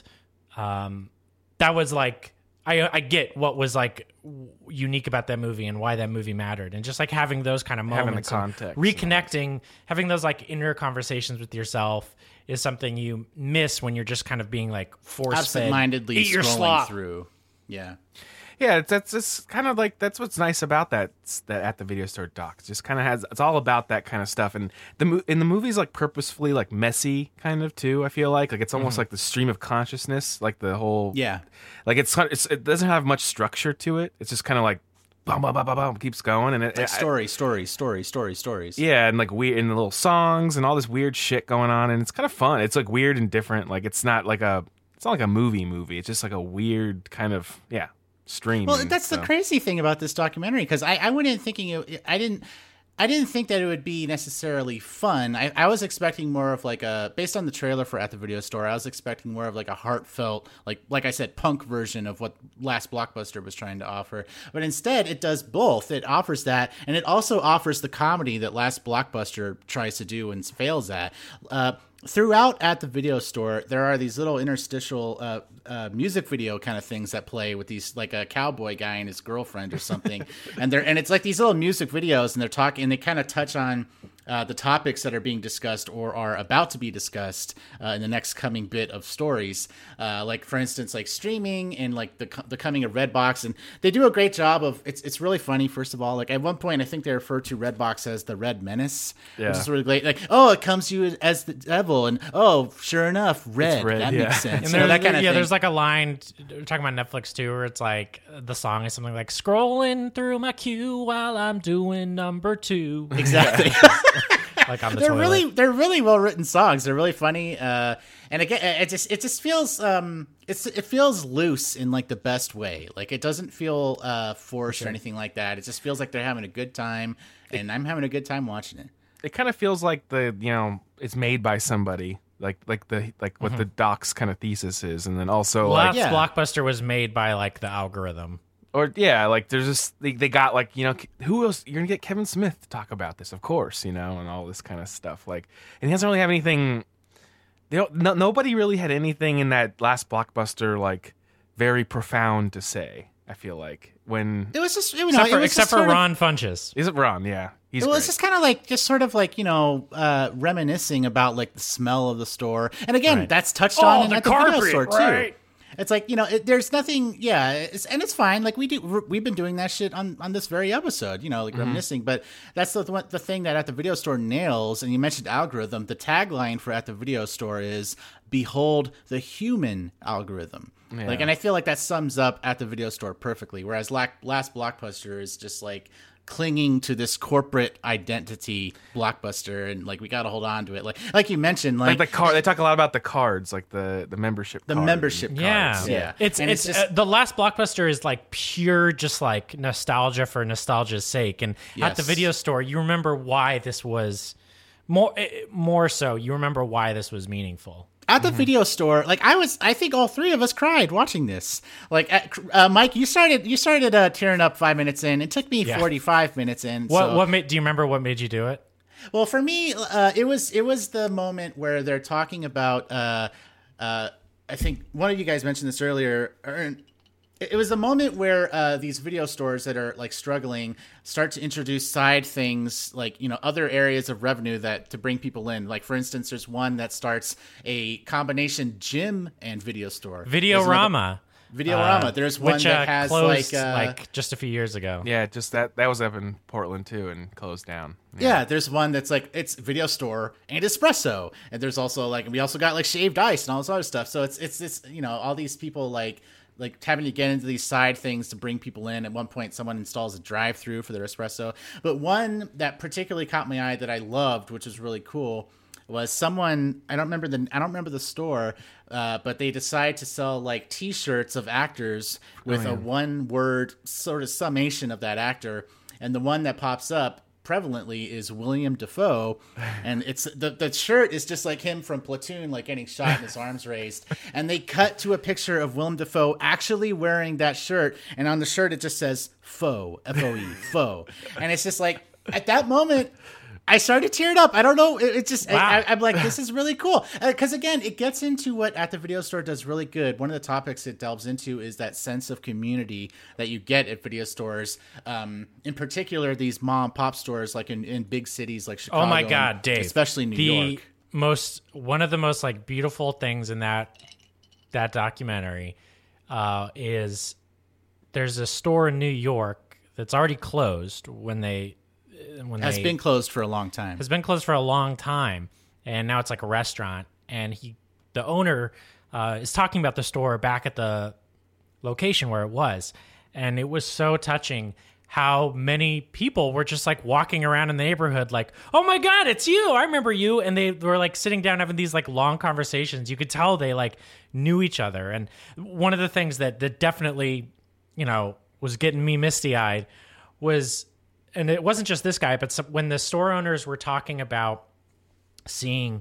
that was like, I get what was like unique about that movie and why that movie mattered. And just like having those kind of moments,
having the context,
reconnecting, having those like inner conversations with yourself is something you miss when you're just kind of being like
absent-mindedly scrolling through. Yeah.
Yeah, that's kind of like, that's what's nice about that at the video store doc. It just kind of it's all about that kind of stuff. And the movie's like purposefully like messy kind of too, I feel like it's almost like the stream of consciousness, like the whole, like it doesn't have much structure to it. It's just kind of like bum, bum, bum, bum, bum, keeps going, and
it's like stories.
Yeah, and like weird, and the little songs and all this weird shit going on, and it's kind of fun. It's like weird and different. Like it's not like a movie. It's just like a weird kind of stream.
Well, that's the crazy thing about this documentary, because I wouldn't thinking I didn't think that it would be necessarily fun. I was expecting more of like based on the trailer for At the Video Store, I was expecting more of like a heartfelt, like I said, punk version of what Last Blockbuster was trying to offer. But instead, it does both. It offers that, and it also offers the comedy that Last Blockbuster tries to do and fails at. Throughout At the Video Store, there are these little interstitial music video kind of things that play with these, like a cowboy guy and his girlfriend or something, and it's like these little music videos, and they're talking, and they kind of touch on the topics that are being discussed or are about to be discussed in the next coming bit of stories. Like for instance, like streaming and like the coming of Redbox, and they do a great job of it's really funny. First of all, like at one point, I think they refer to Redbox as the Red Menace, which is really great. Like, oh, it comes to you as the devil, and oh, sure enough, red. That makes sense.
And that kind of thing. There's like a line talking about Netflix too, where it's like the song is something like scrolling through my queue while I'm doing number 2.
Exactly.
Like on the
toilet. They're really well written songs. They're really funny. And again, it just feels it feels loose in like the best way. Like it doesn't feel forced or anything like that. It just feels like they're having a good time, and I'm having a good time watching it.
It kind of feels like it's made by somebody. Like what the doc's kind of thesis is, and then also
Last Blockbuster was made by like the algorithm.
Or like there's just they got like who else, you're gonna get Kevin Smith to talk about this, of course, and all this kind of stuff, like, and he doesn't really have anything. Nobody really had anything in that Last Blockbuster like very profound to say. I feel like when
it was just
except for Ron Funches.
Is it Ron? Yeah,
it's just kind of like reminiscing about like the smell of the store, and again that's touched on in the video store too. It's like, there's nothing, it's fine. Like we've been doing that shit on this very episode, reminiscing. But that's the thing that At the Video Store nails. And you mentioned algorithm. The tagline for At the Video Store is "Behold the human algorithm." Yeah. And I feel like that sums up At the Video Store perfectly. Whereas Last Blockbuster is just like clinging to this corporate identity, Blockbuster, and like we got to hold on to it. Like you mentioned,
like the card. They talk a lot about the cards, like the membership.
The
card.
membership cards. Yeah.
It's just, the last Blockbuster is like pure, just like nostalgia for nostalgia's sake. And at the video store, you remember why this was more so. You remember why this was meaningful.
At the video store, like I think all three of us cried watching this. Like, Mike, you started tearing up 5 minutes in. It took me 45 minutes in.
Do you remember what made you do it?
Well, for me, it was the moment where they're talking about. I think one of you guys mentioned this earlier. It was the moment where these video stores that are like struggling start to introduce side things, like, you know, other areas of revenue that to bring people in. Like, for instance, there's one that starts a combination gym and video store.
Videorama.
There's one that has
closed, like just a few years ago.
Yeah, just that was up in Portland too and closed down.
Yeah, there's one that's like it's video store and espresso, and there's also like we also got like shaved ice and all this other stuff. So it's you know, all these people like having to get into these side things to bring people in. At one point, someone installs a drive-through for their espresso. But one that particularly caught my eye that I loved, which was really cool, was someone I don't remember the store, but they decide to sell like T-shirts of actors with a one-word sort of summation of that actor, and the one that pops up prevalently is William Dafoe, and it's the shirt is just like him from Platoon, like getting shot and his arms raised, and they cut to a picture of Willem Dafoe actually wearing that shirt, and on the shirt it just says "Foe," F-O-E, Foe, and it's just like at that moment I started tearing up. I don't know. It just, wow. I'm like, this is really cool. Because again, it gets into what At the Video Store does really good. One of the topics it delves into is that sense of community that you get at video stores. In particular, these mom and pop stores, like in big cities like Chicago.
Oh my God, Dave.
Especially New York.
One of the most like beautiful things in that documentary is there's a store in New York that's already closed has
been closed for a long time.
Has been closed for a long time, and now it's like a restaurant. And the owner is talking about the store back at the location where it was, and it was so touching how many people were just like walking around in the neighborhood like, oh my God, it's you, I remember you. And they were like sitting down having these like long conversations. You could tell they like knew each other. And one of the things that definitely, you know, was getting me misty-eyed was, and it wasn't just this guy, but when the store owners were talking about seeing,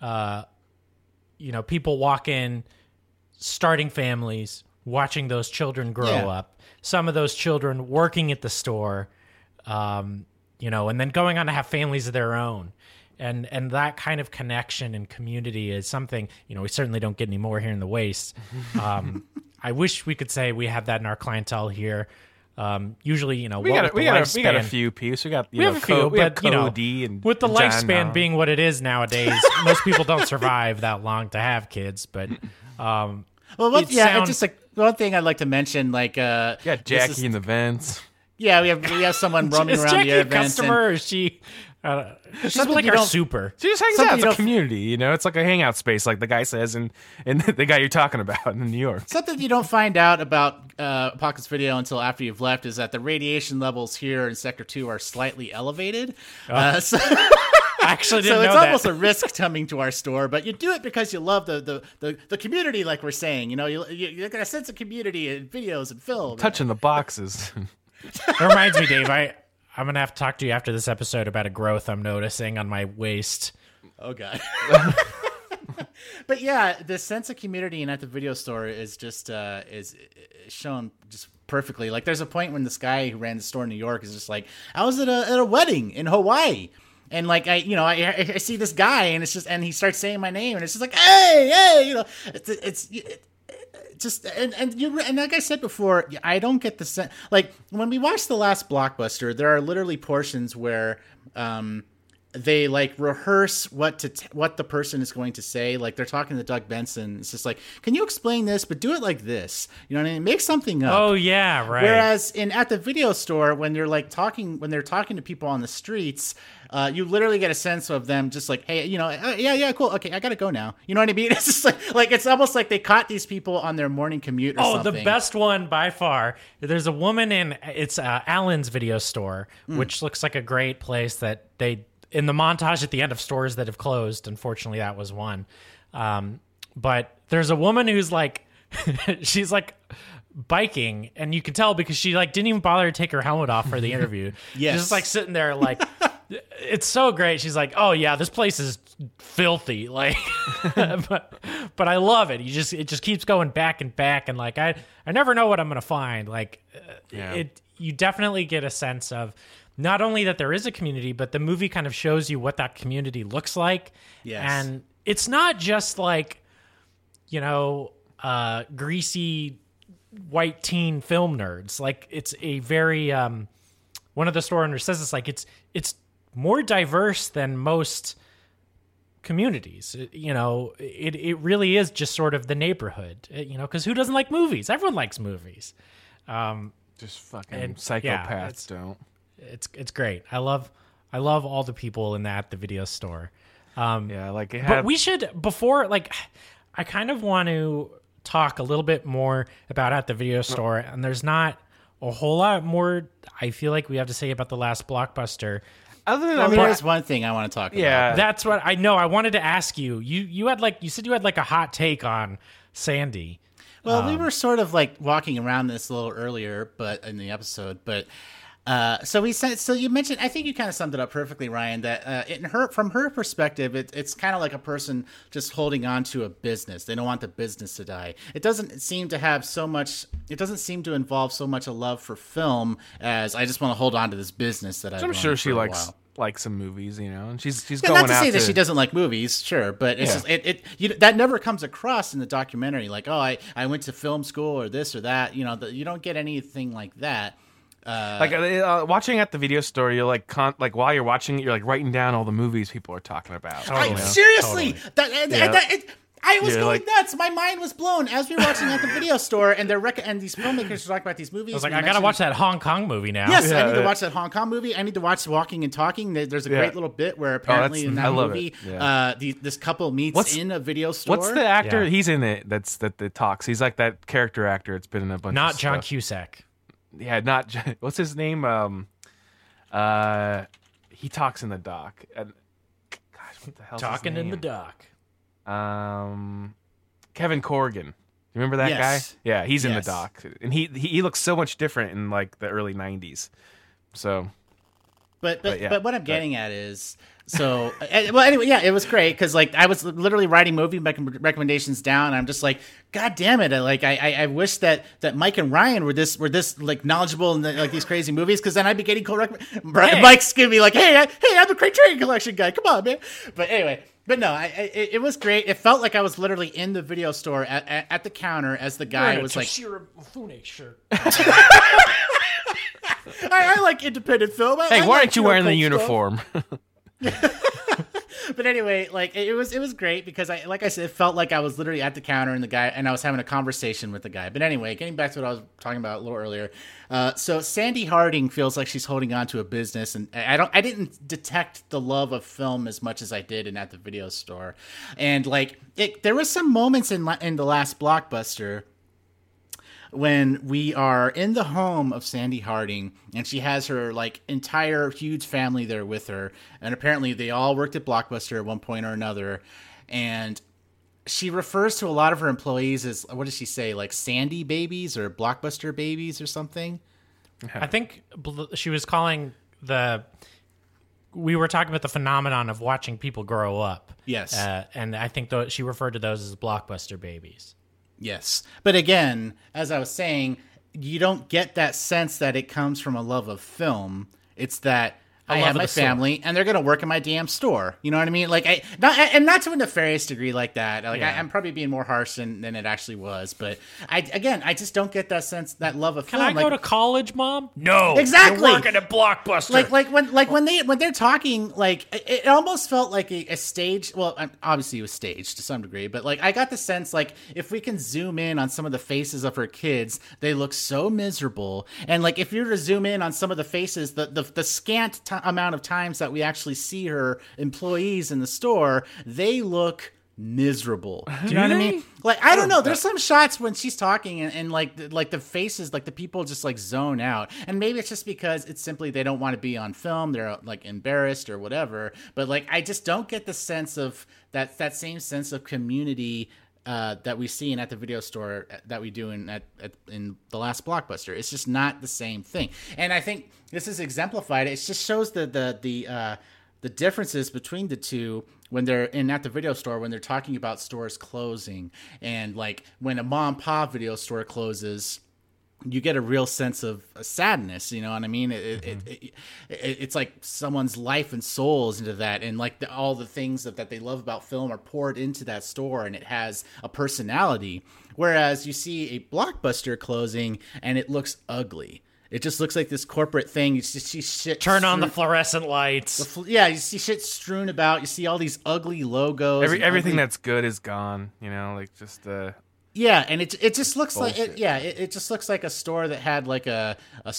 people walk in, starting families, watching those children grow up, some of those children working at the store, and then going on to have families of their own. And that kind of connection and community is something, we certainly don't get any more here in the Waste. I wish we could say we have that in our clientele here. Usually, we got
a few pieces. We have a few,
but
Cody and
with the
John
lifespan
now.
being what it is nowadays, most people don't survive that long to have kids. But
it's just like one thing I'd like to mention, like
Jackie in the vents.
Yeah, we have someone roaming around
Jackie
the air
a
vents.
customer, or is she? She's like our super.
She just hangs out. It's a community, It's like a hangout space, like the guy says, and the guy you're talking about in New York.
Something you don't find out about Apocalypse Video until after you've left is that the radiation levels here in Sector 2 are slightly elevated.
I actually didn't know
it's
that.
almost a risk coming to our store, but you do it because you love the community, like we're saying. You got a sense of community in videos and film.
Touching the boxes.
That reminds me, Dave, I'm going to have to talk to you after this episode about a growth I'm noticing on my waist.
Oh, God. But yeah, the sense of community in At the Video Store is just is shown just perfectly. Like, there's a point when this guy who ran the store in New York is just like, I was at a wedding in Hawaii. And like, I see this guy and he starts saying my name and it's just like, hey, and like I said before, I don't get the sense. Like when we watched the last Blockbuster, there are literally portions where they like rehearse what the person is going to say. Like they're talking to Doug Benson. It's just like, can you explain this, but do it like this? You know what I mean? Make something up.
Oh yeah, right.
Whereas at the video store, when they're talking to people on the streets, you literally get a sense of them just like, hey, yeah, cool, okay, I gotta go now. You know what I mean? It's just like it's almost like they caught these people on their morning commute or something.
The best one by far. There's a woman it's Allen's Video Store, which looks like a great place that they. In the montage at the end of stores that have closed, unfortunately, that was one. But there's a woman who's like, she's like biking, and you can tell because she like didn't even bother to take her helmet off for the interview.
Yes.
She's just like sitting there, like it's so great. She's like, "Oh yeah, this place is filthy." Like, but I love it. It just keeps going back and back, and like I never know what I'm gonna find. Like, you definitely get a sense of. Not only that there is a community, but the movie kind of shows you what that community looks like.
Yes.
And it's not just like, greasy white teen film nerds. Like it's a very, one of the store owners says it's like, it's more diverse than most communities. It really is just sort of the neighborhood, because who doesn't like movies? Everyone likes movies.
Just fucking psychopaths don't.
It's great. I love all the people in the video store.
But
we should I kind of want to talk a little bit more about at the video store, and there's not a whole lot more I feel like we have to say about the last Blockbuster.
Other than
there's one thing I want to talk about.
Yeah, that's what I know. I wanted to ask you. You said you had like a hot take on Sandy.
Well, we were sort of like walking around this a little earlier, but in the episode, but. So you mentioned, I think you kind of summed it up perfectly, Ryan, that from her perspective, it's kind of like a person just holding on to a business. They don't want the business to die. It doesn't seem to involve so much a love for film as I just want to hold on to this business that I've
I'm sure she likes some movies, and she's going
not to say that she doesn't like movies, sure, but it's just, that never comes across in the documentary. Like, oh, I went to film school or this or that. You don't get anything like that.
Watching at the video store, you're like while you're watching it, you're like writing down all the movies people are talking about.
Seriously, I was going nuts. My mind was blown as we were watching at the video store, and and these filmmakers were talking about these movies.
I was like, I gotta watch that Hong Kong movie now.
Yes, I need to watch that Hong Kong movie. I need to watch Walking and Talking. There's a great little bit where apparently in that movie, this couple meets in a video store.
What's the actor? He's in it. That talks. He's like that character actor. It's been in a bunch.
Not
of
John
stuff.
Cusack.
Yeah, not what's his name? He talks in the doc. Gosh, what the hell?
Talking in the doc.
Kevin Corrigan. You remember that guy? Yeah, he's in the doc, and he looks so much different in like the early '90s. So,
but what I'm getting at is. So, well, anyway, yeah, it was great because like I was literally writing movie recommendations down. And I'm just like, God damn it! I wish that Mike and Ryan were this like knowledgeable in like these crazy movies, because then I'd be getting cool Mike's gonna be like, hey, I'm the Criterion Collection guy. Come on, man. But anyway. But no, it was great. It felt like I was literally in the video store at the counter as the guy was like.
Mifune shirt.
I like independent film.
Hey, why aren't you wearing the uniform?
But anyway, like it was great because like I said, it felt like I was literally at the counter and I was having a conversation with the guy. But anyway, getting back to what I was talking about a little earlier. So Sandy Harding feels like she's holding on to a business, and I didn't detect the love of film as much as I did at the video store. And like there was some moments in the last Blockbuster when we are in the home of Sandy Harding, and she has her like entire huge family there with her, and apparently they all worked at Blockbuster at one point or another, and she refers to a lot of her employees as, what does she say, like Sandy babies or Blockbuster babies or something?
I think she was calling we were talking about the phenomenon of watching people grow up.
Yes.
And I think she referred to those as Blockbuster babies.
Yes. But again, as I was saying, you don't get that sense that it comes from a love of film. It's that I have my family, and they're going to work in my damn store. You know what I mean? Like, not to a nefarious degree like that. Like, I'm probably being more harsh than it actually was. But I just don't get that sense, that love of
Can
film.
I go to college, Mom? No,
exactly.
You're working at Blockbuster.
When they're talking, like it almost felt like a stage. Well, obviously it was staged to some degree, but like I got the sense, like, if we can zoom in on some of the faces of her kids, they look so miserable. And like if you were to zoom in on some of the faces, the scant amount of times that we actually see her employees in the store, they look miserable. Do you know what I mean? Like, I don't know. There's some shots when she's talking and like the faces, like the people just like zone out. And maybe it's just because it's simply they don't want to be on film. They're like embarrassed or whatever. But like, I just don't get the sense of that same sense of community that we see at the video store that we do in the last Blockbuster. It's just not the same thing. And I think this is exemplified. It just shows the differences between the two when they're at the video store, when they're talking about stores closing, and like when a mom and pop video store closes, you get a real sense of sadness. You know what I mean? It's like someone's life and soul is into that, and like all the things that they love about film are poured into that store, and it has a personality. Whereas you see a Blockbuster closing, and it looks ugly. It just looks like this corporate thing. You see shit.
Turn on the fluorescent lights.
You see shit strewn about. You see all these ugly logos.
Everything that's good is gone. You know, like just
yeah, and it just looks
bullshit.
like it just looks like a store that had like a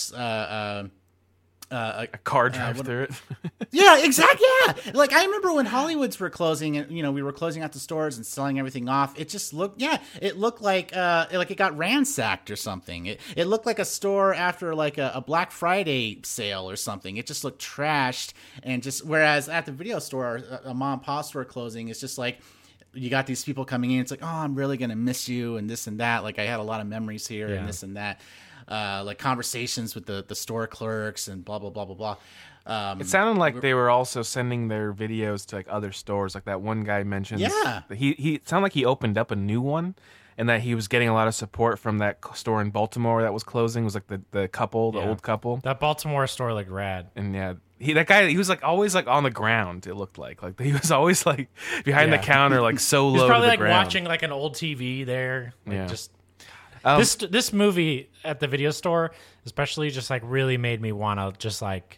car drive through it.
Yeah, exactly. Yeah, like I remember when Hollywoods were closing, and we were closing out the stores and selling everything off. It just looked, it looked like it got ransacked or something. It looked like a store after like a Black Friday sale or something. It just looked trashed, and just whereas at the video store, a mom and pop store closing, it's just like, you got these people coming in. It's like, oh, I'm really going to miss you and this and that. Like I had a lot of memories here and this and that. Like conversations with the store clerks and blah, blah, blah, blah, blah.
It sounded like they were also sending their videos to like other stores. Like that one guy mentioned.
Yeah.
It sounded like he opened up a new one and that he was getting a lot of support from that store in Baltimore that was closing. It was like the couple, the old couple.
That Baltimore store looked rad.
And yeah. That guy, he was like always like on the ground. It looked like he was always like behind the counter, like so low.
He's probably
to the
like
ground.
watching like an old TV there. Like just this movie at the video store, especially, just like really made me want to just like.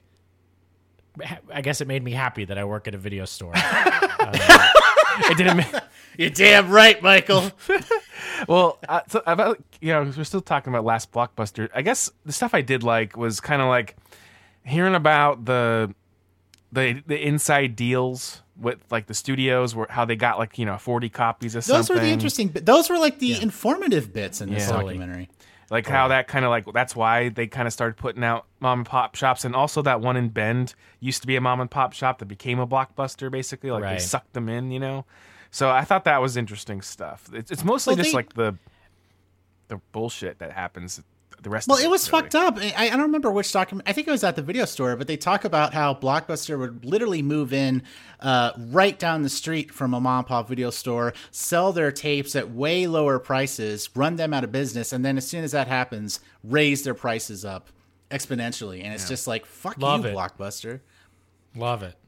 I guess it made me happy that I work at a video store. It didn't.
You're damn right, Michael.
Well, so about we're still talking about last Blockbuster. I guess the stuff I did like was kind of like hearing about the inside deals with like the studios, how they got like 40 copies of something.
Those were the interesting. Those were like the informative bits in this documentary.
Like how that kind of like that's why they kind of started putting out mom and pop shops, and also that one in Bend used to be a mom and pop shop that became a Blockbuster. Basically, like they sucked them in, So I thought that was interesting stuff. It's mostly just like the bullshit that happens. The rest.
Well, it was fucked up. I don't remember which document. I think it was at the video store, but they talk about how Blockbuster would literally move in right down the street from a mom and pop video store, sell their tapes at way lower prices, run them out of business, and then as soon as that happens, raise their prices up exponentially. And it's just like, fuck
Love
you,
it.
Blockbuster.
Love it.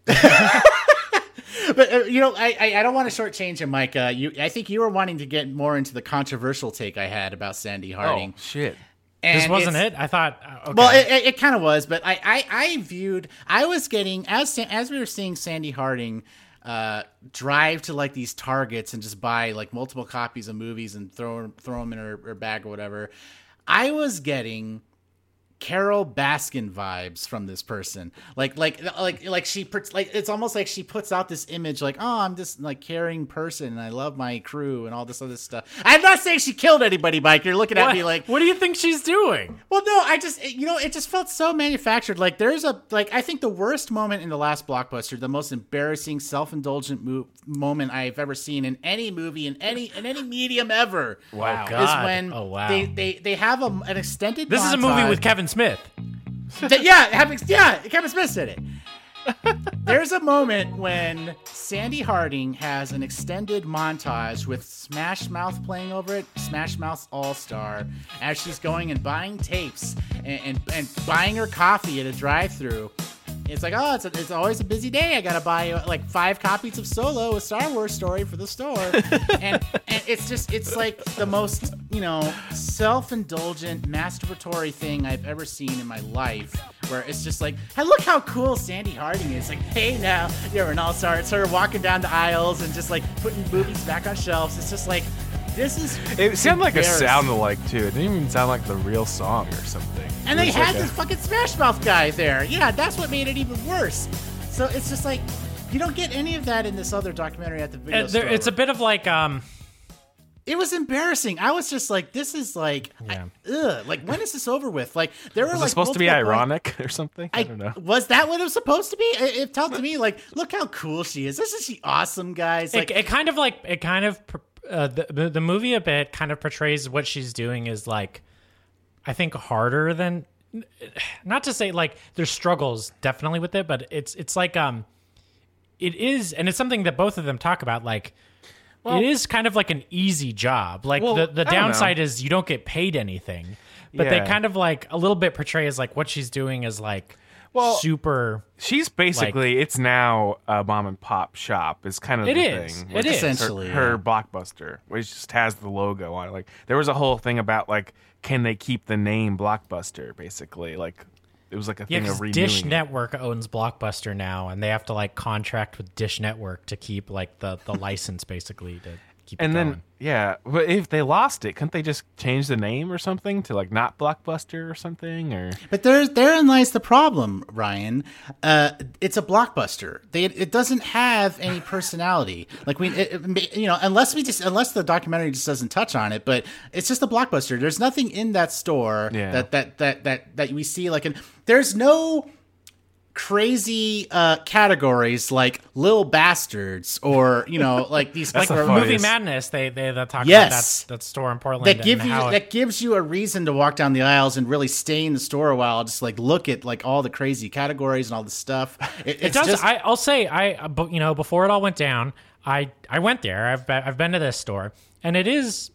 But I don't want to shortchange him, Mike. I think you were wanting to get more into the controversial take I had about Sandy Harding.
Oh shit!
And
this wasn't it. I thought. Okay.
Well, it kind of was, but I was getting as we were seeing Sandy Harding drive to like these Targets and just buy like multiple copies of movies and throw them in her bag or whatever. I was getting Carol Baskin vibes from this person, like she it's almost like she puts out this image like, oh, I'm this like caring person and I love my crew and all this other stuff. I'm not saying she killed anybody, Mike. You're looking at me like,
what do you think she's doing?
Well, no, I just it just felt so manufactured. Like there's I think the worst moment in the last Blockbuster, the most embarrassing, self-indulgent moment I've ever seen in any movie in any medium ever.
Wow,
is when they have an extended.
This is a movie with Kevin Smith.
Kevin Smith said it. There's a moment when Sandy Harding has an extended montage with Smash Mouth playing over it, Smash Mouth's All-Star, as she's going and buying tapes and buying her coffee at a drive-thru. It's like, oh, it's always a busy day. I gotta buy like 5 copies of Solo, a Star Wars story for the store, and it's like the most, self-indulgent, masturbatory thing I've ever seen in my life. Where it's just like, hey, look how cool Sandy Harding is. Like, hey, now you're an all-star. It's her walking down the aisles and just like putting movies back on shelves. It's just like, this is.
It sounded like a sound-alike too. It didn't even sound like the real song or something.
And they had this fucking Smash Mouth guy there. Yeah, that's what made it even worse. So it's just like, you don't get any of that in this other documentary at the video store.
It's a bit of like,
it was embarrassing. I was just like, this is like, ugh. Like, when is this over with? Like, there were
was
like
it supposed to be ironic or something? I don't know.
Was that what it was supposed to be? It felt to me like, look how cool she is. Isn't she awesome, guys? Like,
the movie a bit kind of portrays what she's doing is like, I think harder than, not to say like there's struggles definitely with it, but it's like it is, and it's something that both of them talk about. Like, it is kind of like an easy job. Like the downside is you don't get paid anything, but they kind of like a little bit portray as like what she's doing is like super.
She's basically it's now a mom and pop shop is kind of the thing.
It is essentially
her Blockbuster, which just has the logo on it. Like there was a whole thing about like, can they keep the name Blockbuster? Basically, like it was like a thing of renewing.
Dish Network owns Blockbuster now, and they have to like contract with Dish Network to keep like the license basically to keep it going.
But if they lost it, couldn't they just change the name or something to like not Blockbuster or something? Or
but therein lies the problem, Ryan. It's a Blockbuster. It doesn't have any personality. Like unless the documentary just doesn't touch on it, but it's just a Blockbuster. There's nothing in that store that we see like there's no crazy categories like Lil Bastards or like these
like Movie Madness. They talk about that store in Portland
that gives you a reason to walk down the aisles and really stay in the store a while, just like look at like all the crazy categories and all the stuff.
It does. I'll say before it all went down, I went there. I've been to this store, and it has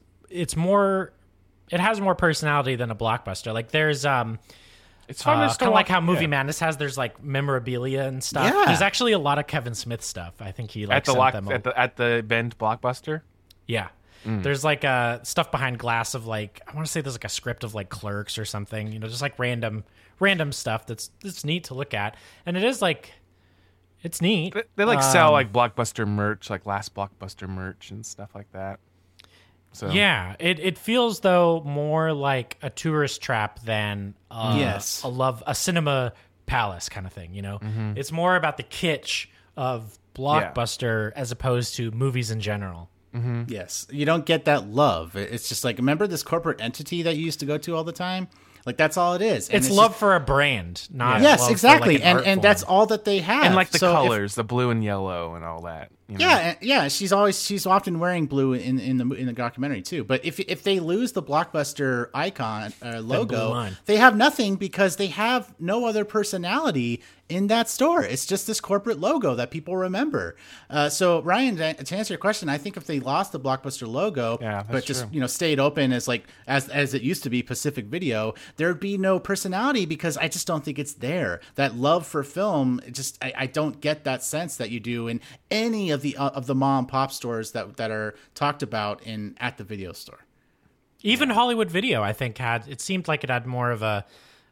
more personality than a Blockbuster. Like there's
it's fun
kind of like how Movie Madness has. There's like memorabilia and stuff.
Yeah.
There's actually a lot of Kevin Smith stuff. I think he likes
at the Bend Blockbuster.
Yeah, there's like stuff behind glass of like, I want to say there's like a script of like Clerks or something. Just like random stuff that's neat to look at, and it is like it's neat.
They like sell like Blockbuster merch, like last Blockbuster merch and stuff like that. So
yeah, it feels though more like a tourist trap than a cinema palace kind of thing. It's more about the kitsch of Blockbuster as opposed to movies in general.
Mm-hmm. Yes, you don't get that love. It's just like, remember this corporate entity that you used to go to all the time? Like that's all it is.
And it's love for a brand, not
yes, exactly.
For like
and that's all that they have.
And like the colors, the blue and yellow, and all that.
Yeah. She's often wearing blue in the documentary too. But if they lose the Blockbuster icon logo, they have nothing because they have no other personality in that store. It's just this corporate logo that people remember. So Ryan, to answer your question, I think if they lost the Blockbuster logo, but just stayed open as it used to be Pacific Video, there'd be no personality because I just don't think it's there. That love for film, I don't get that sense that you do in any of the mom and pop stores that are talked about at the video store.
Even Hollywood Video, I think it seemed like it had more of a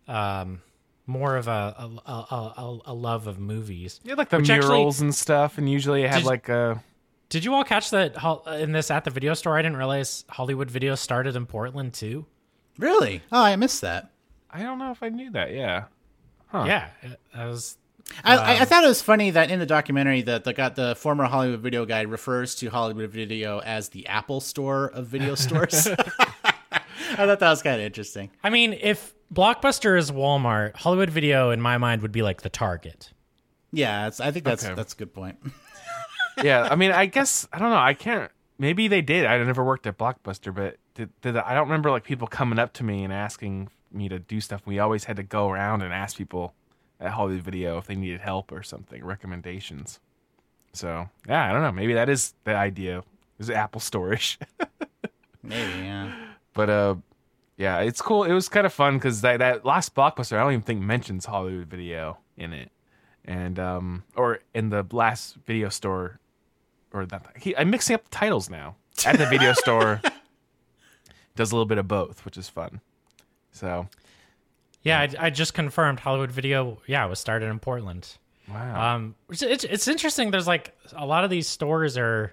love of movies.
Yeah, like the murals and stuff, and usually it had like a.
Did you all catch that in this at the video store? I didn't realize Hollywood Video started in Portland too.
Really? Oh, I missed that.
I don't know if I knew that. Yeah.
Huh. Yeah, that was.
I thought it was funny that in the documentary that the former Hollywood Video guy refers to Hollywood Video as the Apple Store of video stores. I thought that was kind of interesting.
I mean, if Blockbuster is Walmart, Hollywood Video, in my mind, would be like the Target.
Yeah, I think that's a good point.
Yeah, I mean, I guess, I don't know, I can't, maybe they did. I never worked at Blockbuster, but I don't remember like people coming up to me and asking me to do stuff. We always had to go around and ask people at Hollywood Video if they needed help or something, recommendations. So, yeah, I don't know. Maybe that is the idea. Is Apple Store-ish.
Maybe, yeah.
But, yeah, it's cool. It was kind of fun because that last Blockbuster, I don't even think mentions Hollywood Video in it. and or in the last video store, or that I'm mixing up the titles now. At the video store, does a little bit of both, which is fun. So,
yeah, I just confirmed Hollywood Video. Yeah, was started in Portland.
Wow.
It's interesting. There's like a lot of these stores are,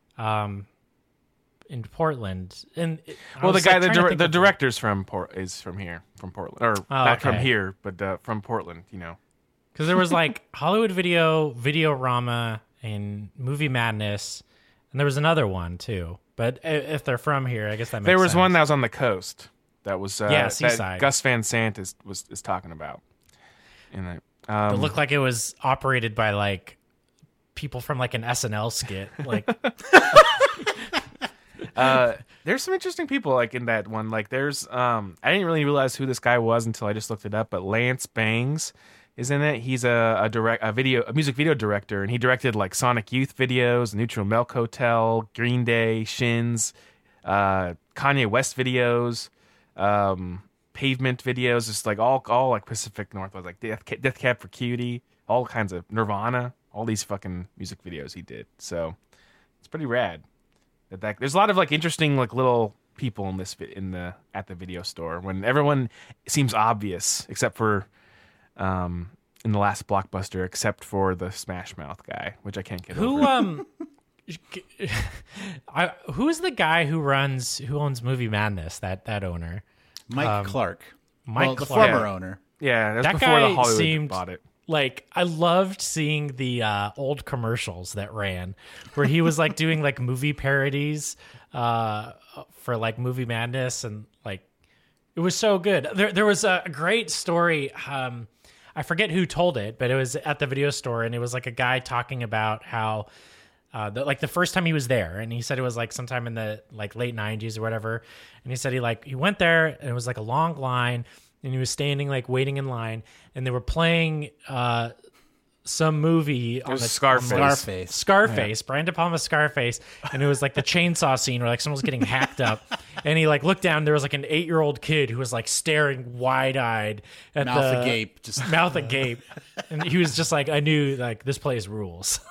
in Portland, and
the director's is from here, from Portland, or not from here, but from Portland. You know,
because there was like Hollywood Video, Videorama, and Movie Madness. And there was another one too, but if they're from here, I guess that makes sense.
There was one that was on the coast. That was
Seaside.
That Gus Van Sant is talking about. And
it looked like it was operated by like people from like an SNL skit. Like,
there's some interesting people like in that one. Like, there's I didn't really realize who this guy was until I just looked it up. But Lance Bangs is in it. He's a music video director, and he directed like Sonic Youth videos, Neutral Milk Hotel, Green Day, Shins, Kanye West videos, Pavement videos, just like all like Pacific Northwest, like Death Cab for Cutie, all kinds of Nirvana, all these fucking music videos he did. So it's pretty rad. There's a lot of like interesting like little people at the video store when everyone seems obvious except for. In the last Blockbuster, except for the Smash Mouth guy, which I can't get over.
Who's the guy who owns Movie Madness? That owner,
Mike Clark.
Mike Clark,
the former owner.
Yeah,
that
before
guy
the Hollywood
seemed
bought it.
Like I loved seeing the old commercials that ran, where he was like doing like movie parodies for like Movie Madness, and like it was so good. There was a great story. I forget who told it, but it was at the video store, and it was like a guy talking about how the first time he was there, and he said it was like sometime in the like late 90s or whatever, and he said he went there and it was like a long line, and he was standing like waiting in line, and they were playing some movie on the
Scarface.
Yeah. Brian De Palma's Scarface, and it was like the chainsaw scene where like someone was getting hacked up, and he like looked down. There was like an 8-year-old kid who was like staring wide-eyed at
mouth
agape, and he was just like, I knew like this place rules.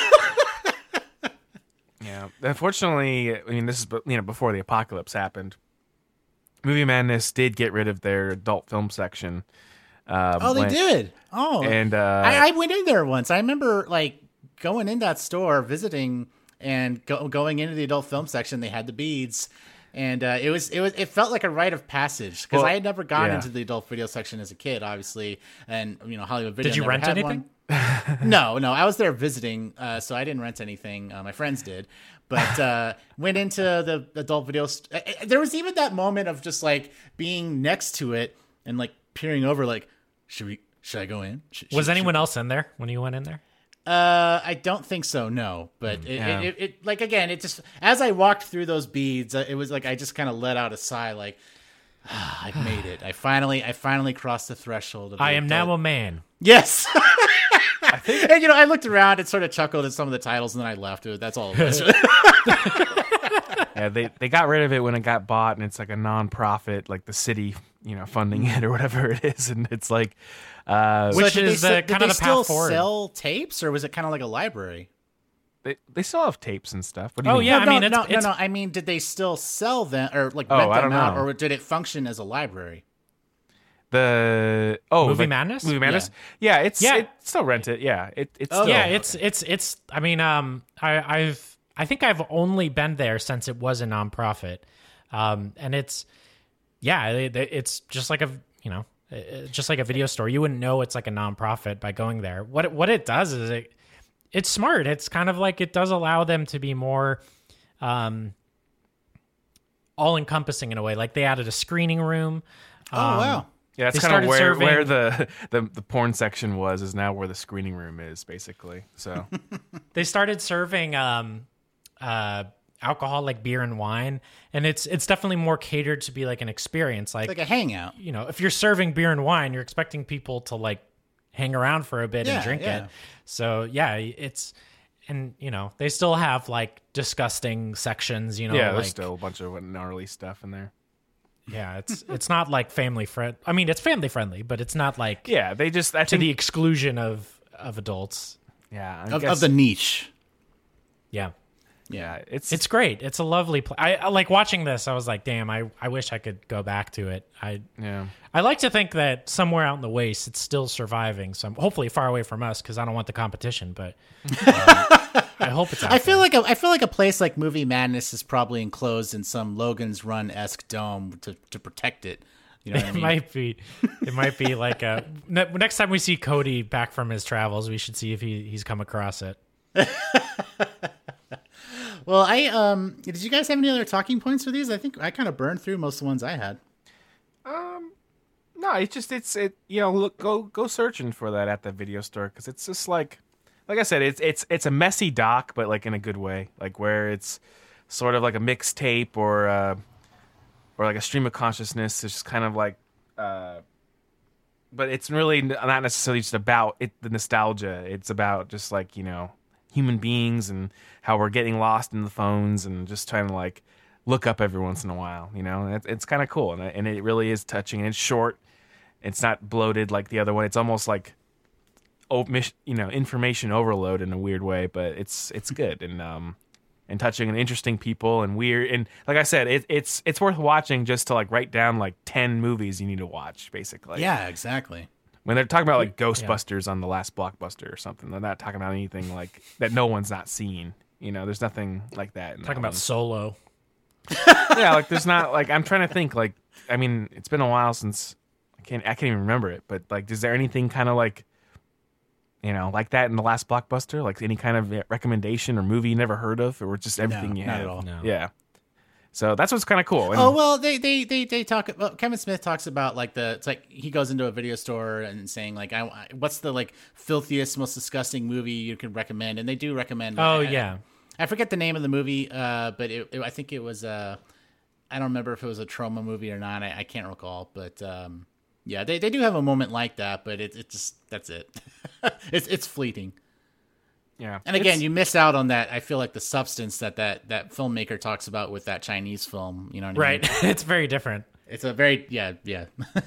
Yeah, unfortunately, I mean this is before the apocalypse happened. Movie Madness did get rid of their adult film section.
They did. Oh,
and
I went in there once. I remember like going in that store, visiting, and going into the adult film section. They had the beads, and it felt like a rite of passage because I had never gone into the adult video section as a kid, obviously, and Hollywood Video.
Did you rent anything?
No, I was there visiting, so I didn't rent anything. My friends did, but went into the adult video. There was even that moment of just like being next to it and like peering over, like. Should I go in?
Was anyone else in there when you went in there?
I don't think so. No, but it like again, it just as I walked through those beads, it was like I just kind of let out a sigh, like I've made it. I finally crossed the threshold. Of
I am now a man.
Yes. And I looked around and sort of chuckled at some of the titles, and then I left. That's all it was.
Yeah, they got rid of it when it got bought, and it's like a non-profit, like the city, funding it or whatever it is, and it's like,
which is kind of the path
still
forward.
Sell tapes, or was it kind of like a library?
They still have tapes and stuff. What do you mean?
Yeah,
no. I mean, did they still sell them or like rent them out, or did it function as a library?
Movie Madness?
Movie Madness? Yeah, it's still rent it. Yeah, it's still,
it's. I mean, I think I've only been there since it was a nonprofit, and it's just like just like a video store. You wouldn't know it's like a nonprofit by going there. What it does is it's smart. It's kind of like it does allow them to be more all encompassing in a way. Like they added a screening room.
Wow.
Yeah, that's kind of where the porn section was, is now where the screening room is, basically. So
they started serving alcohol, like beer and wine, and it's definitely more catered to be like an experience, like
a hangout.
If you're serving beer and wine, you're expecting people to like hang around for a bit and drink it. So it's. And, they still have, like, disgusting sections,
there's still a bunch of gnarly stuff in there.
Yeah, it's not, like, family friendly. I mean, it's family friendly, but it's not, like...
Yeah, they just...
to the exclusion of of adults.
Yeah,
of the niche.
Yeah.
Yeah,
it's great. It's a lovely I like watching this. I was like, damn, I wish I could go back to it. I like to think that somewhere out in the waste, it's still surviving. Some hopefully far away from us because I don't want the competition. But I hope it's.
I feel like a place like Movie Madness is probably enclosed in some Logan's Run-esque dome to protect it. You know what I mean?
It might be like a next time we see Cody back from his travels, we should see if he's come across it.
Well, did you guys have any other talking points for these? I think I kind of burned through most of the ones I had.
No, look, go searching for that at the video store because it's just like I said, it's a messy doc, but like in a good way, like where it's sort of like a mixtape or like a stream of consciousness. It's just kind of like, but it's really not necessarily just about the nostalgia. It's about just like human beings and how we're getting lost in the phones and just trying to like look up every once in a while, it's kind of cool. And it really is touching, and it's short. It's not bloated like the other one. It's almost like, information overload in a weird way, but it's good and touching and interesting people and weird. And like I said, it's worth watching just to like write down like 10 movies you need to watch basically.
Yeah, exactly.
When they're talking about like Ghostbusters on the last Blockbuster or something, they're not talking about anything like that no one's not seen. There's nothing like that.
Talking about Solo.
Yeah, like there's not like I'm trying to think like it's been a while since I can't even remember it, but like is there anything kind of like like that in the last Blockbuster? Like any kind of recommendation or movie you never heard of, or just everything you had?
Not at all.
No.
Yeah. So that's what's kind of cool.
And, they talk. Well, Kevin Smith talks about like it's like he goes into a video store and saying like, what's the like filthiest, most disgusting movie you can recommend? And they do recommend. I forget the name of the movie, but I think it was. I don't remember if it was a trauma movie or not. I can't recall, but yeah, they do have a moment like that, but it just that's it. it's fleeting.
Yeah,
and again, you miss out on that. I feel like the substance that filmmaker talks about with that Chinese film. You know what I mean?
Right. It's very different.
It's a very yeah.
Yeah,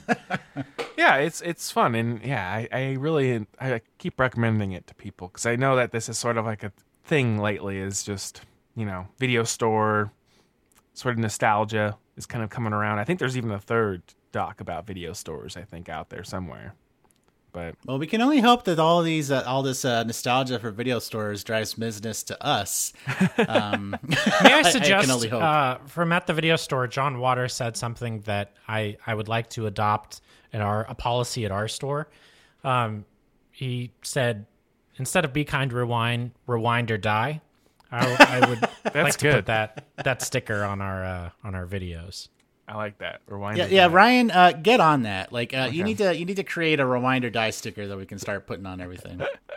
it's fun, and yeah, I keep recommending it to people because I know that this is sort of like a thing lately. Is just video store sort of nostalgia is kind of coming around. I think there's even a third doc about video stores I think out there somewhere. But
well, we can only hope that all this nostalgia for video stores drives business to us.
May I suggest
I can only hope.
From At the Video Store, John Waters said something that I would like to adopt in a policy at our store. He said, instead of Be Kind, Rewind or Die, I would like to put that sticker on our videos.
I like that. Rewind.
Yeah, Ryan, get on that. Like, okay. you need to create a Rewind or Die sticker that we can start putting on everything.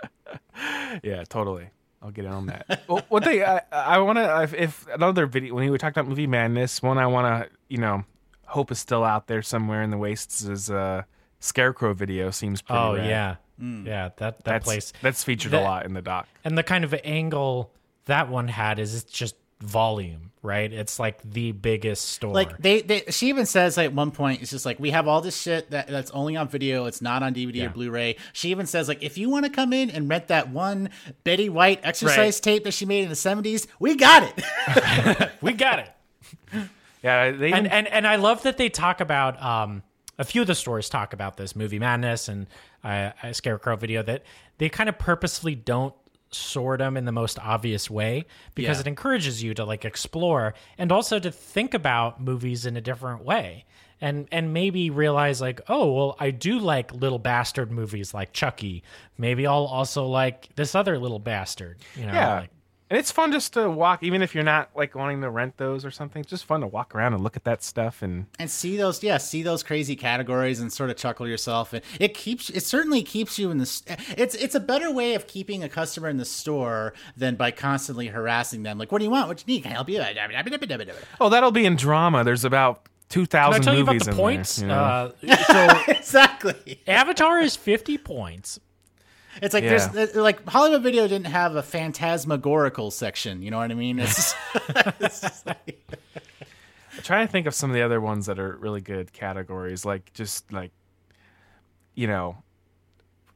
Yeah, totally. I'll get on that. Well, one thing I want to, if another video, when we talked about Movie Madness, one I want to, hope is still out there somewhere in the wastes is Scarecrow video. Seems pretty rad.
Yeah. Yeah, that place.
That's featured a lot in the doc.
And the kind of angle that one had is it's just volume, right? It's like the biggest store.
Like she even says like, at one point, it's just like, we have all this shit that's only on video. It's not on DVD or Blu-ray. She even says like, if you want to come in and rent that one Betty White exercise tape that she made in the 70s, we got it.
We got it.
Yeah.
And I love that they talk about, a few of the stores talk about this Movie Madness and a Scarecrow video, that they kind of purposefully don't sort them in the most obvious way because it encourages you to like explore and also to think about movies in a different way and maybe realize like, oh, well, I do like little bastard movies like Chucky. Maybe I'll also like this other little bastard.
Yeah.
Like,
and it's fun just to walk, even if you're not like wanting to rent those or something. It's just fun to walk around and look at that stuff and
see those crazy categories and sort of chuckle yourself. And it certainly keeps you in the. It's a better way of keeping a customer in the store than by constantly harassing them. Like, what do you want? What do you need? Can I help you?
Oh, that'll be in drama. There's about 2,000 movies
you about the
in
points?
There,
so
exactly.
Avatar is 50 points.
It's like there's like Hollywood Video didn't have a phantasmagorical section. You know what I mean? It's just like...
I'm trying to think of some of the other ones that are really good categories, like just like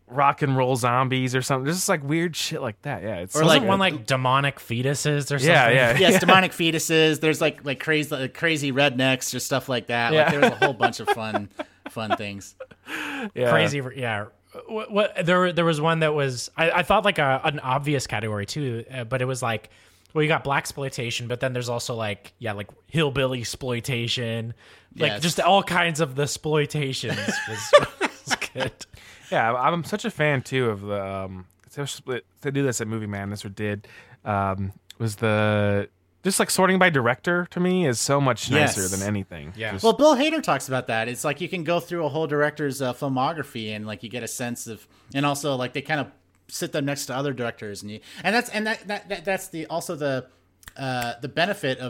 rock and roll zombies or something. There's just like weird shit like that. Yeah, it's
or like one like demonic fetuses or something.
Yes, demonic fetuses. There's like crazy rednecks or stuff like that.
Yeah.
Like there was a whole bunch of fun things.
Yeah.
Crazy. Yeah. What there was one that was I thought like an obvious category too, but it was like, well, you got blaxploitation, but then there's also like hillbilly exploitation, like just all kinds of the exploitations was good.
Yeah, I'm such a fan too of the they do this at Movie Madness or did was the just like sorting by director to me is so much nicer than anything.
Yeah.
Well, Bill Hader talks about that. It's like you can go through a whole director's filmography and like you get a sense of, and also like they kind of sit them next to other directors and that's the benefit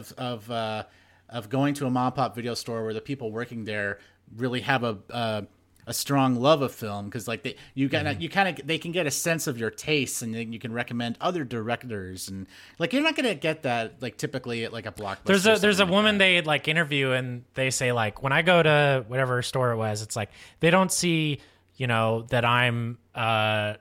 of going to a mom and pop video store where the people working there really have a strong love of film, because like they can get a sense of your tastes, and then you can recommend other directors, and like you're not gonna get that like typically at like a Blockbuster.
There's a woman they like interview, and they say like, when I go to whatever store it was, it's like they don't see that I'm a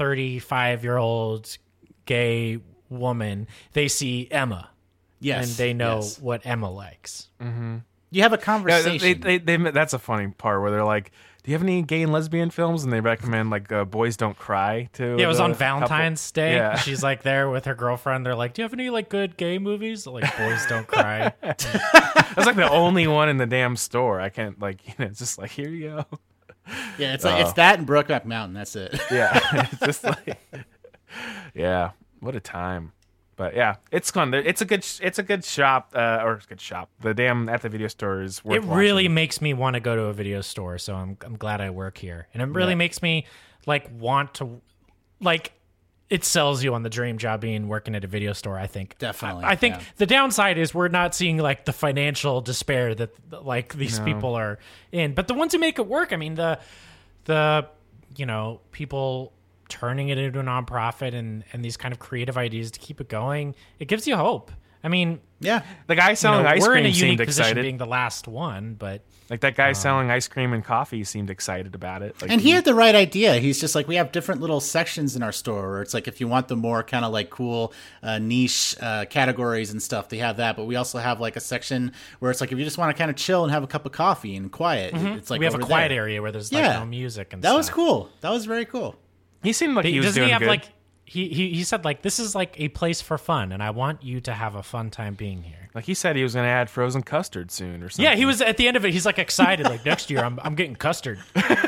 35-year-old gay woman. They see Emma, and they know what Emma likes.
Mm-hmm.
You have a conversation.
They that's a funny part where they're like, do you have any gay and lesbian films? And they recommend like Boys Don't Cry too.
Yeah, it was on Valentine's Day.
Yeah.
She's like there with her girlfriend. They're like, do you have any like good gay movies? Like Boys Don't Cry.
That's like the only one in the damn store. I can't it's just like, here you go.
Yeah, it's like it's that and Brokeback Mountain. That's it.
Yeah, it's just like, yeah, what a time. But yeah, it's fun. It's a good shop, or it's a good shop. The damn at the video store is worth watching.
Really makes me want to go to a video store. So I'm glad I work here, and it really makes me like want to like. It sells you on the dream job being working at a video store. I think
definitely.
I think the downside is we're not seeing like the financial despair that like these people are in. But the ones who make it work, I mean the people turning it into a nonprofit and these kind of creative ideas to keep it going, it gives you hope. I mean,
yeah,
the guy selling ice
we're
cream
in a unique
seemed
position
excited.
being the last one, but
like that guy selling ice cream and coffee seemed excited about it. Like,
and he had the right idea. He's just like, we have different little sections in our store where it's like, if you want the more kind of like cool niche categories and stuff, they have that. But we also have like a section where it's like, if you just want to kind of chill and have a cup of coffee and quiet, it's like
we have a
over
quiet
there.
area where there's like no music and
that
stuff.
was cool. That was very cool.
He seemed like he was
doesn't
doing
he have
good.
like he said like, this is like a place for fun, and I want you to have a fun time being here.
Like he said he was going to add frozen custard soon or something.
Yeah, he was at the end of it. He's like excited. Like next year, I'm getting custard.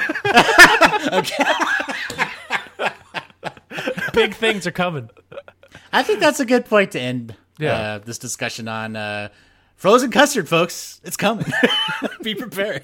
Big things are coming.
I think that's a good point to end this discussion on. Frozen custard, folks. It's coming. Be prepared.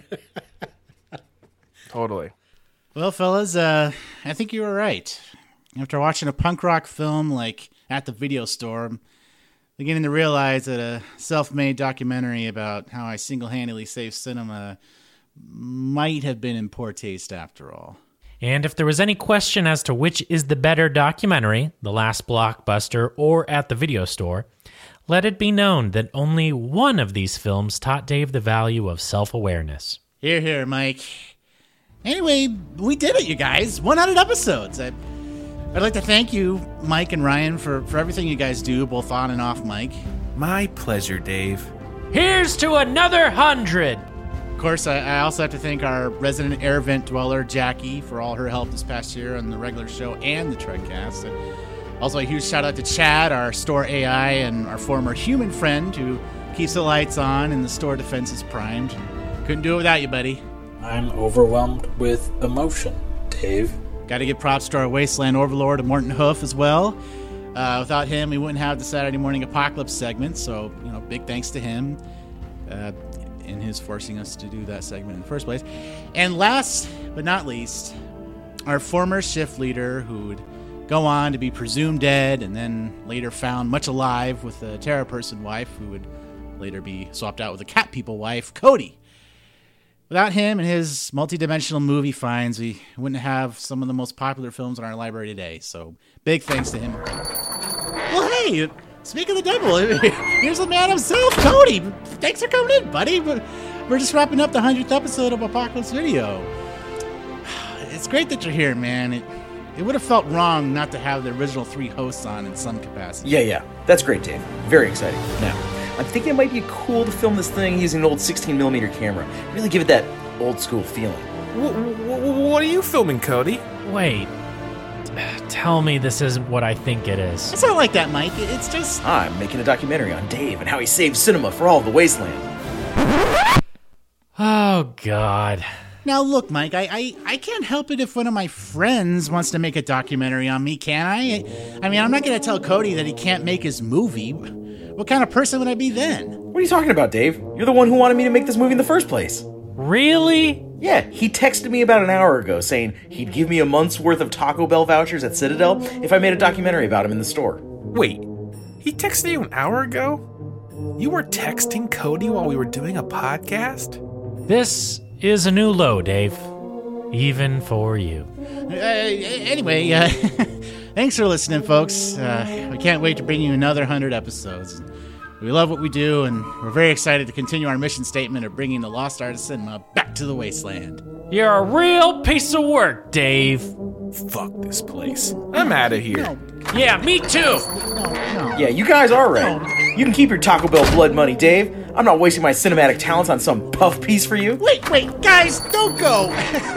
Totally.
Well, fellas, I think you were right. After watching a punk rock film like At the Video Store, I'm beginning to realize that a self-made documentary about how I single-handedly saved cinema might have been in poor taste after all.
And if there was any question as to which is the better documentary, The Last Blockbuster or At the Video Store, let it be known that only one of these films taught Dave the value of self-awareness.
Hear, hear, Mike. Anyway, we did it, you guys. 100 episodes. I'd like to thank you, Mike and Ryan, for everything you guys do, both on and off mic.
My pleasure, Dave.
Here's to another 100.
Of course, I also have to thank our resident air vent dweller, Jackie, for all her help this past year on the regular show and the Trekcast. And also, a huge shout out to Chad, our store AI, and our former human friend who keeps the lights on and the store defenses primed. Couldn't do it without you, buddy.
I'm overwhelmed with emotion, Dave.
Got to give props to our Wasteland Overlord, Morton Hoof, as well. Without him, we wouldn't have the Saturday Morning Apocalypse segment, so, big thanks to him in his forcing us to do that segment in the first place. And last but not least, our former shift leader who would go on to be presumed dead and then later found much alive with a Terror Person wife who would later be swapped out with a Cat People wife, Cody. Without him and his multi-dimensional movie finds, we wouldn't have some of the most popular films in our library today. So, big thanks to him. Well, hey, speak of the devil, here's the man himself, Cody. Thanks for coming in, buddy. We're just wrapping up the 100th episode of Apocalypse Video. It's great that you're here, man. It would have felt wrong not to have the original 3 hosts on in some capacity.
Yeah. That's great, Dave. Very exciting. Now, I'm thinking it might be cool to film this thing using an old 16mm camera. Really give it that old school feeling.
What are you filming, Cody?
Wait. Tell me this isn't what I think it is.
It's not like that, Mike. It's just...
I'm making a documentary on Dave and how he saved cinema for all of the wasteland.
Oh, God.
Now, look, Mike, I can't help it if one of my friends wants to make a documentary on me, can I? I mean, I'm not going to tell Cody that he can't make his movie. What kind of person would I be then?
What are you talking about, Dave? You're the one who wanted me to make this movie in the first place.
Really?
Yeah, he texted me about an hour ago saying he'd give me a month's worth of Taco Bell vouchers at Citadel if I made a documentary about him in the store.
Wait, he texted you an hour ago? You were texting Cody while we were doing a podcast?
This is a new low, Dave. Even for you.
Anyway, thanks for listening, folks. We can't wait to bring you another 100 episodes. We love what we do, and we're very excited to continue our mission statement of bringing the lost art of cinema back to the wasteland.
You're a real piece of work, Dave.
Fuck this place. I'm out of here.
No.
Yeah, me too.
No.
Yeah, you guys are right. No. You can keep your Taco Bell blood money, Dave. I'm not wasting my cinematic talents on some puff piece for you.
Wait, guys, don't go.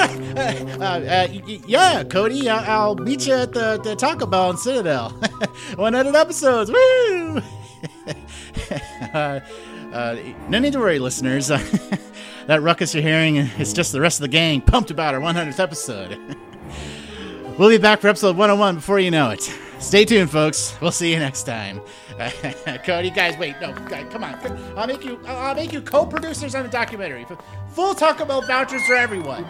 Yeah, Cody, I'll meet you at the Taco Bell in Citadel. 100 episodes, woo! No need to worry, listeners. That ruckus you're hearing is just the rest of the gang pumped about our 100th episode. We'll be back for episode 101 before you know it. Stay tuned, folks. We'll see you next time. Cody, guys, wait, no, guys, come on. I'll make you co-producers on the documentary. Full Taco Bell vouchers for everyone.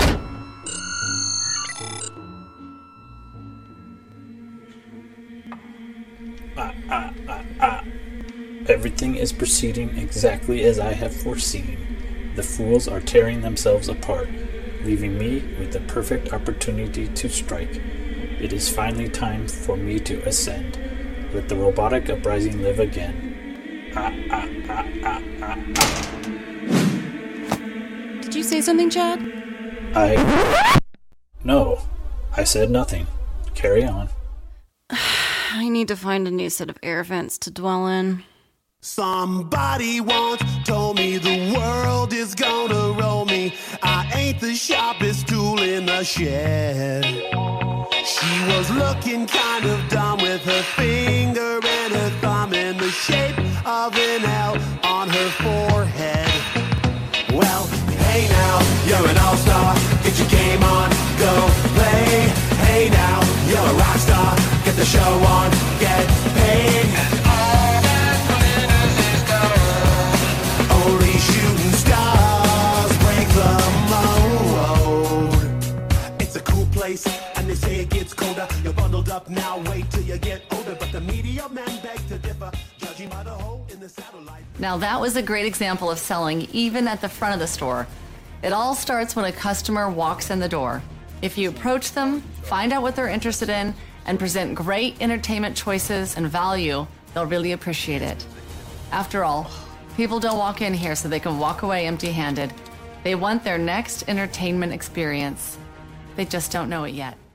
Everything is proceeding exactly as I have foreseen. The fools are tearing themselves apart, leaving me with the perfect opportunity to strike. It is finally time for me to ascend. Let the robotic uprising live again.
Did you say something, Chad?
No, I said nothing. Carry on.
I need to find a new set of air vents to dwell in.
Somebody once told me the world is gonna roll me. I ain't the sharpest tool in the shed. She was looking kind of dumb with her finger and her thumb in the shape of an L on her forehead. Well, hey now, you're an all-star. Get your game on, go play. Hey now, you're a rock star. Get the show on, get paid. And all that glitters is gold. Only shooting stars break the mold. It's a cool place, and they say it gets colder. You're bundled up now, wait till you get older. But the media men beg to differ, judging by the hole in the satellite.
Now that was a great example of selling even at the front of the store. It all starts when a customer walks in the door. If you approach them, find out what they're interested in, and present great entertainment choices and value, they'll really appreciate it. After all, people don't walk in here so they can walk away empty-handed. They want their next entertainment experience. They just don't know it yet.